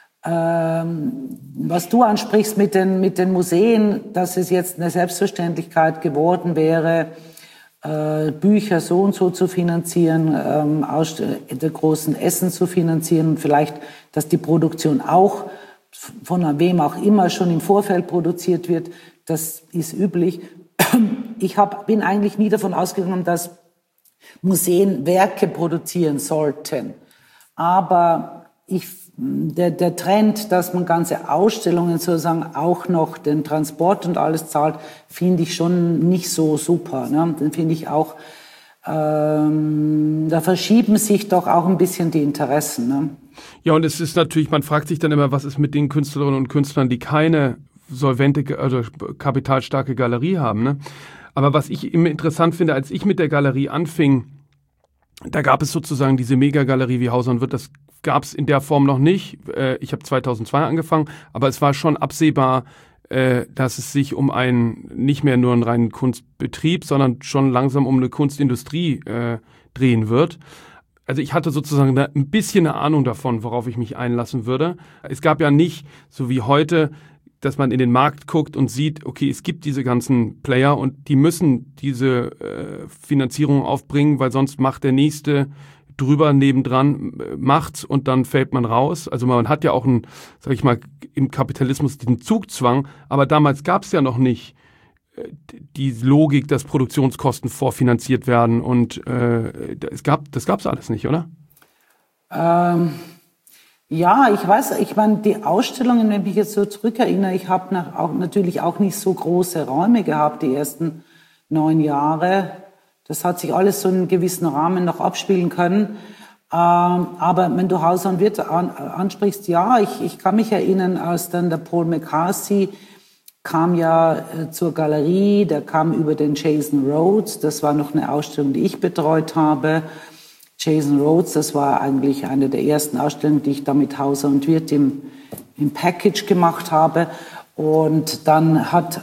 Was du ansprichst mit den Museen, dass es jetzt eine Selbstverständlichkeit geworden wäre, Bücher so und so zu finanzieren, der großen Essen zu finanzieren und vielleicht, dass die Produktion auch von wem auch immer schon im Vorfeld produziert wird, das ist üblich. Ich bin eigentlich nie davon ausgegangen, dass Museen Werke produzieren sollten. Aber der Trend, dass man ganze Ausstellungen sozusagen auch noch den Transport und alles zahlt, finde ich schon nicht so super. Ne? Dann finde ich auch, da verschieben sich doch auch ein bisschen die Interessen. Ne? Ja, und es ist natürlich, man fragt sich dann immer, was ist mit den Künstlerinnen und Künstlern, die keine solvente, also kapitalstarke Galerie haben. Ne? Aber was ich immer interessant finde, als ich mit der Galerie anfing, da gab es sozusagen diese Megagalerie wie Hauser und Wirth, das gab es in der Form noch nicht. Ich habe 2002 angefangen, aber es war schon absehbar, dass es sich um nicht mehr nur einen reinen Kunstbetrieb, sondern schon langsam um eine Kunstindustrie drehen wird. Also ich hatte sozusagen da ein bisschen eine Ahnung davon, worauf ich mich einlassen würde. Es gab ja nicht, so wie heute, dass man in den Markt guckt und sieht, okay, es gibt diese ganzen Player und die müssen diese Finanzierung aufbringen, weil sonst macht der Nächste drüber nebendran, macht's und dann fällt man raus. Also man hat ja auch sag ich mal, im Kapitalismus diesen Zugzwang, aber damals gab es ja noch nicht die Logik, dass Produktionskosten vorfinanziert werden und das gab's alles nicht, oder? Ja, ich weiß, ich meine, die Ausstellungen, wenn ich mich jetzt so zurückerinnere, ich habe natürlich auch nicht so große Räume gehabt, die ersten 9 Jahre. Das hat sich alles so in einem gewissen Rahmen noch abspielen können. Aber wenn du Hauser und Wirth ansprichst, ja, ich kann mich erinnern, als dann der Paul McCarthy kam ja zur Galerie, der kam über den Jason Rhodes, das war noch eine Ausstellung, die ich betreut habe. Jason Rhodes, das war eigentlich eine der ersten Ausstellungen, die ich da mit Hauser und Wirth im Package gemacht habe. Und dann hat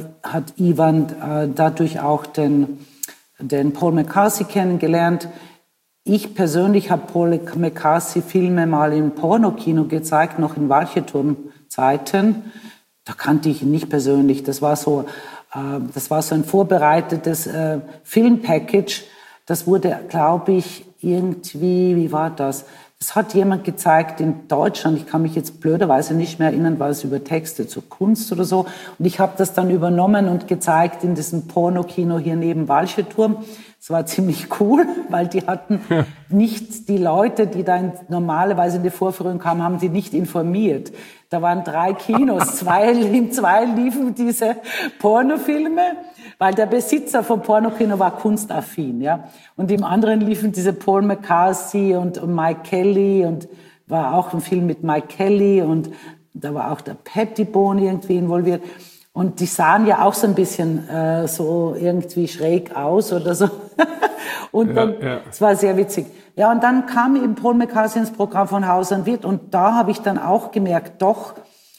Ivan dadurch auch den Paul McCarthy kennengelernt. Ich persönlich habe Paul McCarthy Filme mal im Pornokino gezeigt, noch in Walcheturm-Zeiten. Da kannte ich ihn nicht persönlich. Das war so ein vorbereitetes Filmpackage. Das wurde, glaube ich, irgendwie, wie war das? Das hat jemand gezeigt in Deutschland. Ich kann mich jetzt blöderweise nicht mehr erinnern, war es über Texte zur Kunst oder so. Und ich habe das dann übernommen und gezeigt in diesem Pornokino hier neben Walcheturm. Das war ziemlich cool, weil die hatten nicht die Leute, die da normalerweise in die Vorführung kamen, haben sie nicht informiert. Da waren 3 Kinos, in 2 liefen diese Pornofilme, weil der Besitzer vom Pornokino war kunstaffin, ja. Und im anderen liefen diese Paul McCarthy und Mike Kelly und war auch ein Film mit Mike Kelly und da war auch der Pettibone irgendwie involviert. Und die sahen ja auch so ein bisschen so irgendwie schräg aus oder so. Und dann, es war sehr witzig. Ja, und dann kam eben Paul McCarthy ins Programm von Haus & Wirth und da habe ich dann auch gemerkt, doch,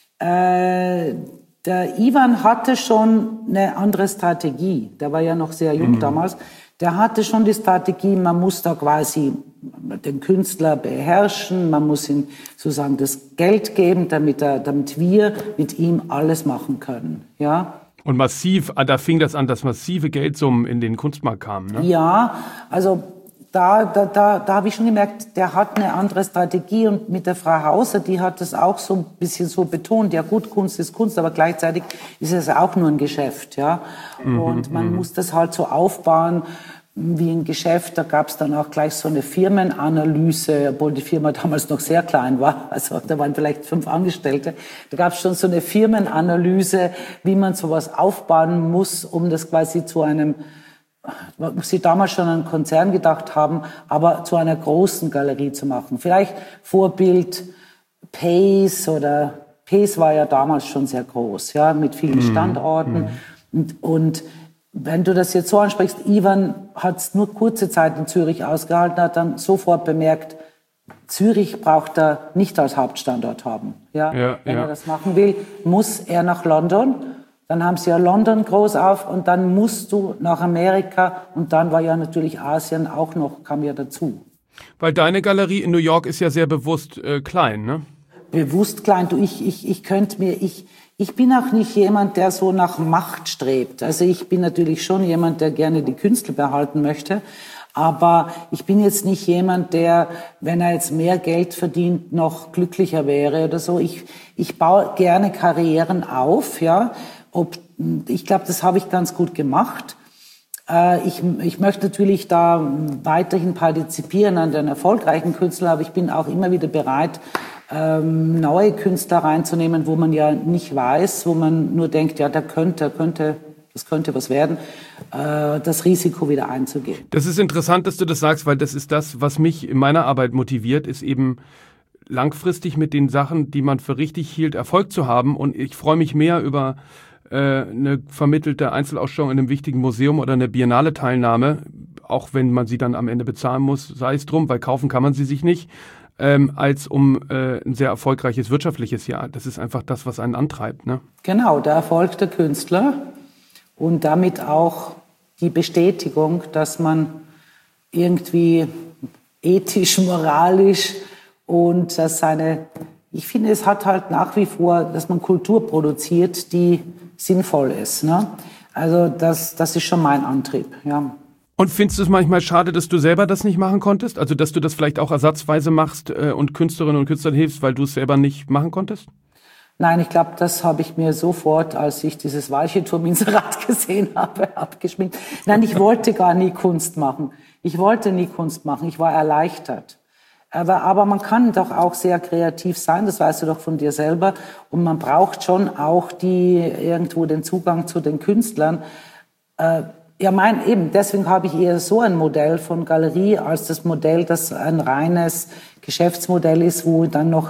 der Ivan hatte schon eine andere Strategie. Der war ja noch sehr jung damals. Der hatte schon die Strategie, man muss da quasi den Künstler beherrschen, man muss ihm sozusagen das Geld geben, damit wir mit ihm alles machen können. Ja. Und massiv, da fing das an, dass massive Geldsummen in den Kunstmarkt kamen, ne? Ja, also da habe ich schon gemerkt, der hat eine andere Strategie und mit der Frau Hauser, die hat das auch so ein bisschen so betont. Ja gut, Kunst ist Kunst, aber gleichzeitig ist es auch nur ein Geschäft, ja. Und man muss das halt so aufbauen wie ein Geschäft. Da gab es dann auch gleich so eine Firmenanalyse, obwohl die Firma damals noch sehr klein war. Also da waren vielleicht 5 Angestellte. Da gab es schon so eine Firmenanalyse, wie man sowas aufbauen muss, um das quasi zu einem, was sie damals schon an einen Konzern gedacht haben, aber zu einer großen Galerie zu machen. Vielleicht Vorbild Pace oder Pace war ja damals schon sehr groß, ja, mit vielen Standorten. Und wenn du das jetzt so ansprichst, Ivan hat es nur kurze Zeit in Zürich ausgehalten, hat dann sofort bemerkt, Zürich braucht er nicht als Hauptstandort haben. Ja, wenn er das machen will, muss er nach London. Dann haben sie ja London groß auf und dann musst du nach Amerika und dann war ja natürlich Asien auch noch, kam ja dazu. Weil deine Galerie in New York ist ja sehr bewusst klein, ne? Bewusst klein. Du, ich bin auch nicht jemand, der so nach Macht strebt. Also ich bin natürlich schon jemand, der gerne die Künstler behalten möchte. Aber ich bin jetzt nicht jemand, der, wenn er jetzt mehr Geld verdient, noch glücklicher wäre oder so. Ich baue gerne Karrieren auf, ja. Ich glaube, das habe ich ganz gut gemacht. Ich möchte natürlich da weiterhin partizipieren an den erfolgreichen Künstlern, aber ich bin auch immer wieder bereit, neue Künstler reinzunehmen, wo man ja nicht weiß, wo man nur denkt, ja, das könnte was werden, das Risiko wieder einzugehen. Das ist interessant, dass du das sagst, weil das ist das, was mich in meiner Arbeit motiviert, ist eben langfristig mit den Sachen, die man für richtig hielt, Erfolg zu haben. Und ich freue mich mehr über eine vermittelte Einzelausstellung in einem wichtigen Museum oder eine Biennale-Teilnahme, auch wenn man sie dann am Ende bezahlen muss, sei es drum, weil kaufen kann man sie sich nicht, als um ein sehr erfolgreiches wirtschaftliches Jahr. Das ist einfach das, was einen antreibt, ne? Genau, der Erfolg der Künstler und damit auch die Bestätigung, dass man irgendwie ethisch, moralisch und dass ich finde, es hat halt nach wie vor, dass man Kultur produziert, die sinnvoll ist, ne? Also das ist schon mein Antrieb, ja. Und findest du es manchmal schade, dass du selber das nicht machen konntest? Also, dass du das vielleicht auch ersatzweise machst und Künstlerinnen und Künstlern hilfst, weil du es selber nicht machen konntest? Nein, ich glaube, das habe ich mir sofort, als ich dieses Walcheturm-Inserat gesehen habe, abgeschminkt. Nein, ich wollte gar nie Kunst machen. Ich war erleichtert. Aber man kann doch auch sehr kreativ sein, das weißt du doch von dir selber. Und man braucht schon auch irgendwo den Zugang zu den Künstlern. Deswegen habe ich eher so ein Modell von Galerie als das Modell, das ein reines Geschäftsmodell ist, wo dann noch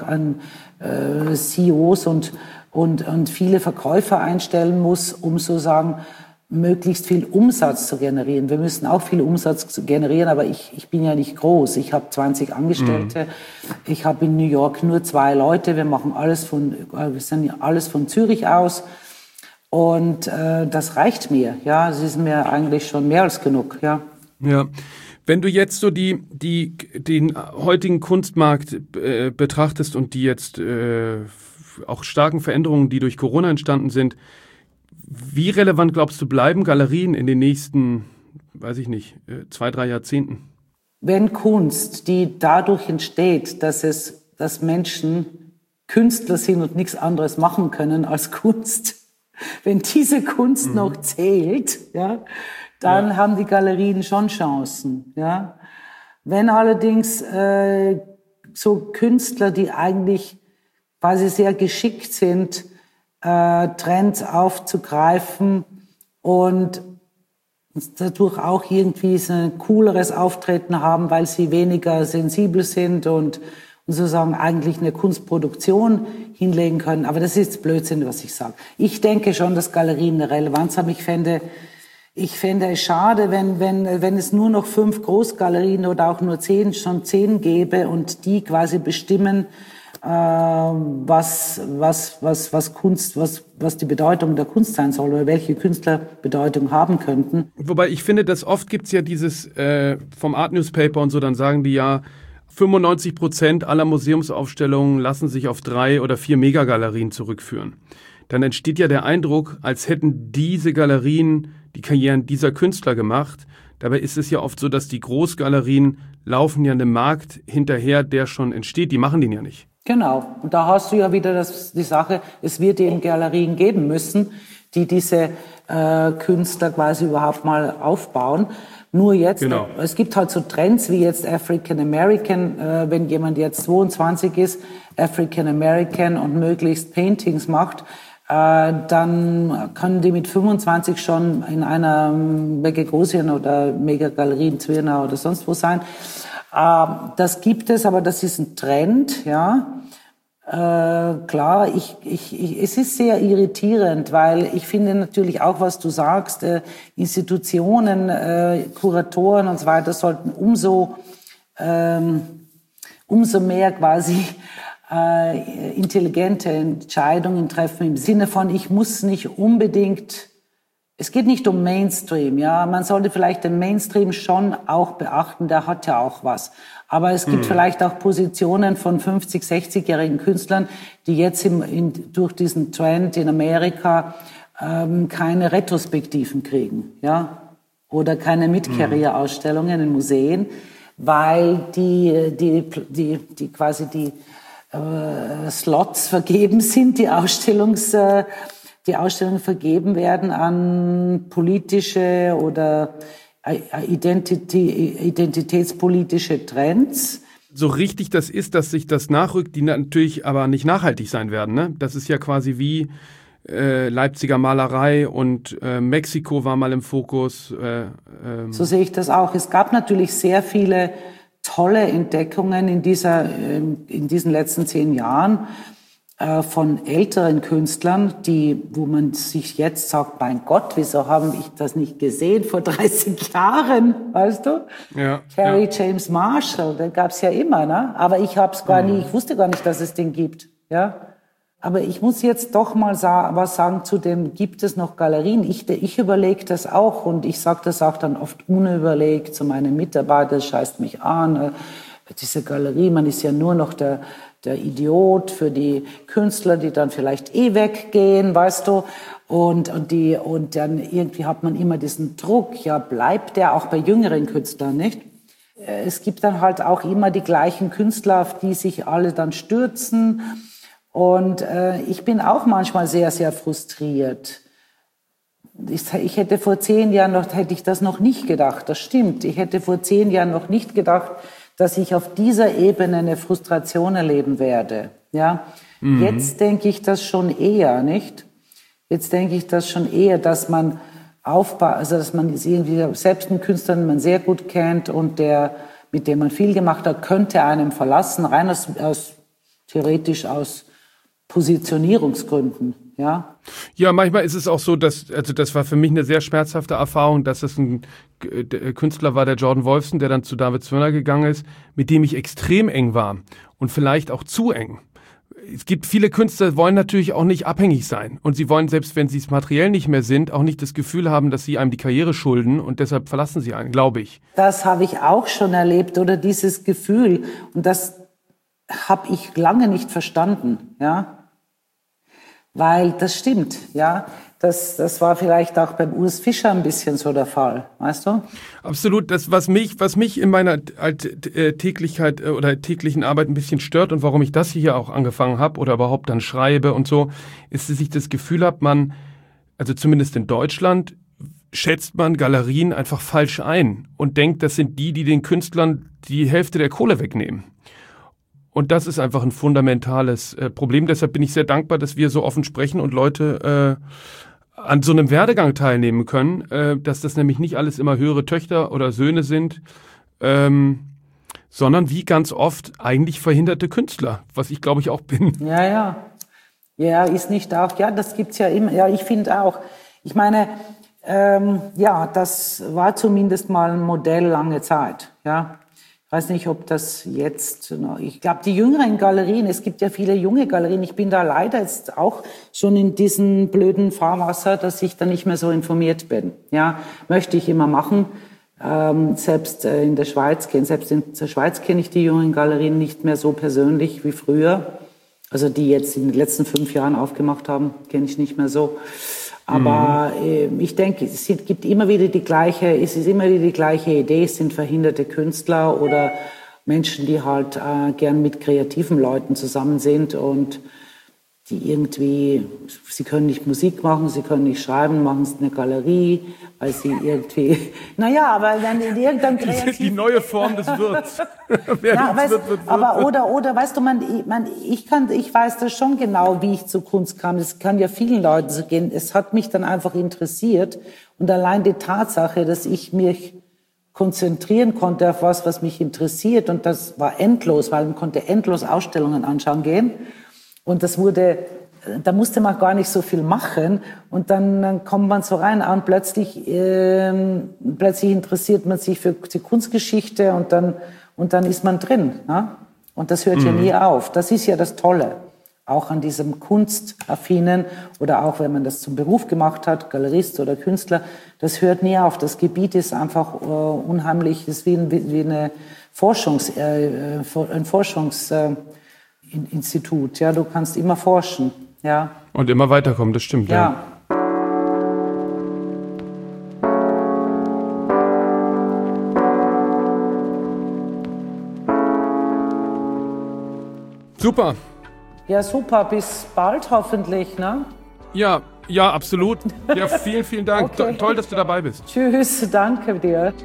CEOs und viele Verkäufer einstellen muss, um sozusagen möglichst viel Umsatz zu generieren. Wir müssen auch viel Umsatz generieren, aber ich bin ja nicht groß. Ich habe 20 Angestellte. Ich habe in New York nur 2 Leute. Wir sind ja alles von Zürich aus. Und das reicht mir. Ja, es ist mir eigentlich schon mehr als genug. Ja. Ja. Wenn du jetzt so den heutigen Kunstmarkt betrachtest und die jetzt auch starken Veränderungen, die durch Corona entstanden sind, wie relevant glaubst du, bleiben Galerien in den nächsten, 2-3 Jahrzehnten? Wenn Kunst, die dadurch entsteht, dass Menschen Künstler sind und nichts anderes machen können als Kunst, wenn diese Kunst noch zählt, ja, dann haben die Galerien schon Chancen. Ja. Wenn allerdings so Künstler, die eigentlich quasi sehr geschickt sind, Trends aufzugreifen und dadurch auch irgendwie so ein cooleres Auftreten haben, weil sie weniger sensibel sind und und sozusagen eigentlich eine Kunstproduktion hinlegen können. Aber das ist Blödsinn, was ich sage. Ich denke schon, dass Galerien eine Relevanz haben. Ich fände es schade, wenn es nur noch 5 Großgalerien oder auch nur 10 gäbe und die quasi bestimmen, was die Bedeutung der Kunst sein soll oder welche Künstler Bedeutung haben könnten. Wobei ich finde, dass oft gibt's ja dieses vom Art Newspaper und so, dann sagen die ja, 95% aller Museumsaufstellungen lassen sich auf 3 oder 4 Megagalerien zurückführen. Dann entsteht ja der Eindruck, als hätten diese Galerien die Karrieren dieser Künstler gemacht. Dabei ist es ja oft so, dass die Großgalerien laufen ja einem Markt hinterher, der schon entsteht. Die machen den ja nicht. Genau. Und da hast du ja wieder die Sache, es wird eben Galerien geben müssen, die diese Künstler quasi überhaupt mal aufbauen. Nur jetzt, genau. Es gibt halt so Trends wie jetzt African American, wenn jemand jetzt 22 ist, African American und möglichst Paintings macht, dann können die mit 25 schon in einer Megagosien oder Megagalerie in Zwirnau oder sonst wo sein. Das gibt es, aber das ist ein Trend, ja. Klar, es ist sehr irritierend, weil ich finde natürlich auch, was du sagst, Institutionen, Kuratoren und so weiter sollten umso mehr quasi intelligente Entscheidungen treffen im Sinne von, ich muss nicht unbedingt, es geht nicht um Mainstream, ja, man sollte vielleicht den Mainstream schon auch beachten, der hat ja auch was. Aber es gibt vielleicht auch Positionen von 50-, 60-jährigen Künstlern, die jetzt durch diesen Trend in Amerika keine Retrospektiven kriegen, ja, oder keine Mid-Career-Ausstellungen in Museen, weil die Slots vergeben sind, die Ausstellungen vergeben werden an politische oder identitätspolitische Trends. So richtig das ist, dass sich das nachrückt, die natürlich aber nicht nachhaltig sein werden, ne? Das ist ja quasi wie Leipziger Malerei und Mexiko war mal im Fokus. So sehe ich das auch. Es gab natürlich sehr viele tolle Entdeckungen in diesen letzten 10 Jahren von älteren Künstlern, wo man sich jetzt sagt, mein Gott, wieso habe ich das nicht gesehen vor 30 Jahren, weißt du? Ja, Kerry James Marshall, den gab's ja immer, ne? Aber ich wusste gar nicht, dass es den gibt, ja? Aber ich muss jetzt doch mal was sagen zu dem, gibt es noch Galerien? Ich überlege das auch und ich sage das auch dann oft unüberlegt zu meinen Mitarbeitern, das scheißt mich an, diese Galerie, man ist ja nur noch der Idiot für die Künstler, die dann vielleicht weggehen, weißt du, und dann irgendwie hat man immer diesen Druck, ja, bleibt der auch bei jüngeren Künstlern, nicht? Es gibt dann halt auch immer die gleichen Künstler, auf die sich alle dann stürzen. Und ich bin auch manchmal sehr, sehr frustriert. Ich hätte vor 10 Jahren hätte ich das noch nicht gedacht. Das stimmt. Ich hätte vor 10 Jahren noch nicht gedacht, dass ich auf dieser Ebene eine Frustration erleben werde. Ja, Jetzt denke ich das schon eher, nicht? Jetzt denke ich das schon eher, dass man dass man irgendwie selbst einen Künstler, den man sehr gut kennt und mit dem man viel gemacht hat, könnte einem verlassen, rein theoretisch aus Positionierungsgründen, ja. Ja, manchmal ist es auch so, das war für mich eine sehr schmerzhafte Erfahrung, dass es ein Künstler war, der Jordan Wolfson, der dann zu David Zwirner gegangen ist, mit dem ich extrem eng war und vielleicht auch zu eng. Es gibt viele Künstler, die wollen natürlich auch nicht abhängig sein und sie wollen, selbst wenn sie es materiell nicht mehr sind, auch nicht das Gefühl haben, dass sie einem die Karriere schulden und deshalb verlassen sie einen, glaube ich. Das habe ich auch schon erlebt, oder dieses Gefühl, und das habe ich lange nicht verstanden, ja. Weil das stimmt, ja. Das war vielleicht auch beim Urs Fischer ein bisschen so der Fall, weißt du? Absolut. Das, was mich in meiner Täglichkeit oder täglichen Arbeit ein bisschen stört und warum ich das hier auch angefangen habe oder überhaupt dann schreibe und so, ist, dass ich das Gefühl habe, also zumindest in Deutschland, schätzt man Galerien einfach falsch ein und denkt, das sind die den Künstlern die Hälfte der Kohle wegnehmen. Und das ist einfach ein fundamentales Problem. Deshalb bin ich sehr dankbar, dass wir so offen sprechen und Leute an so einem Werdegang teilnehmen können, dass das nämlich nicht alles immer höhere Töchter oder Söhne sind, sondern wie ganz oft eigentlich verhinderte Künstler, was ich glaube ich auch bin. Ja. Ja, ist nicht auch. Ja, das gibt's ja immer. Ja, ich finde auch. Ich meine, das war zumindest mal ein Modell lange Zeit. Ja, ich weiß nicht, ob das jetzt. Ich glaube, die jüngeren Galerien. Es gibt ja viele junge Galerien. Ich bin da leider jetzt auch schon in diesem blöden Fahrwasser, dass ich da nicht mehr so informiert bin. Ja, möchte ich immer machen. Selbst in der Schweiz kenne ich die jungen Galerien nicht mehr so persönlich wie früher. Also die jetzt in den letzten 5 Jahren aufgemacht haben, kenne ich nicht mehr so. Aber ich denke, es ist immer wieder die gleiche Idee. Es sind verhinderte Künstler oder Menschen, die halt gern mit kreativen Leuten zusammen sind und die irgendwie, sie können nicht Musik machen, sie können nicht schreiben, machen es in der Galerie, weil sie irgendwie, aber dann in irgendeinem kreativen... Die neue Form des Wirts. Oder weißt du, ich weiß das schon genau, wie ich zur Kunst kam. Es kann ja vielen Leuten so gehen. Es hat mich dann einfach interessiert und allein die Tatsache, dass ich mich konzentrieren konnte auf was mich interessiert und das war endlos, weil man konnte endlos Ausstellungen anschauen gehen. Und da musste man gar nicht so viel machen. Und dann kommt man so rein und plötzlich interessiert man sich für die Kunstgeschichte und dann ist man drin. Ne? Und das hört ja nie auf. Das ist ja das Tolle. Auch an diesem Kunstaffinen oder auch wenn man das zum Beruf gemacht hat, Galerist oder Künstler, das hört nie auf. Das Gebiet ist einfach unheimlich, ist wie eine ein Forschungsinstitut, ja, du kannst immer forschen, ja. Und immer weiterkommen, das stimmt, ja. Super. Ja, super, bis bald hoffentlich, ne? Ja, absolut. Ja, vielen Dank. Okay. Toll, dass du dabei bist. Tschüss, danke dir.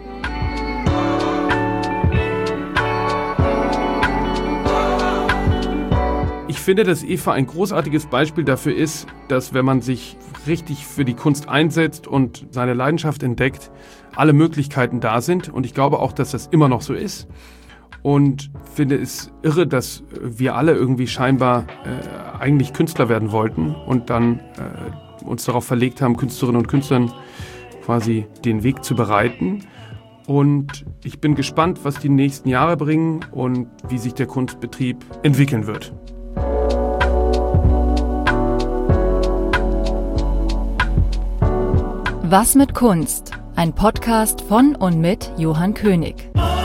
Ich finde, dass Eva ein großartiges Beispiel dafür ist, dass wenn man sich richtig für die Kunst einsetzt und seine Leidenschaft entdeckt, alle Möglichkeiten da sind. Und ich glaube auch, dass das immer noch so ist. Und finde es irre, dass wir alle irgendwie scheinbar eigentlich Künstler werden wollten und dann uns darauf verlegt haben, Künstlerinnen und Künstlern quasi den Weg zu bereiten. Und ich bin gespannt, was die nächsten Jahre bringen und wie sich der Kunstbetrieb entwickeln wird. Was mit Kunst? Ein Podcast von und mit Johann König.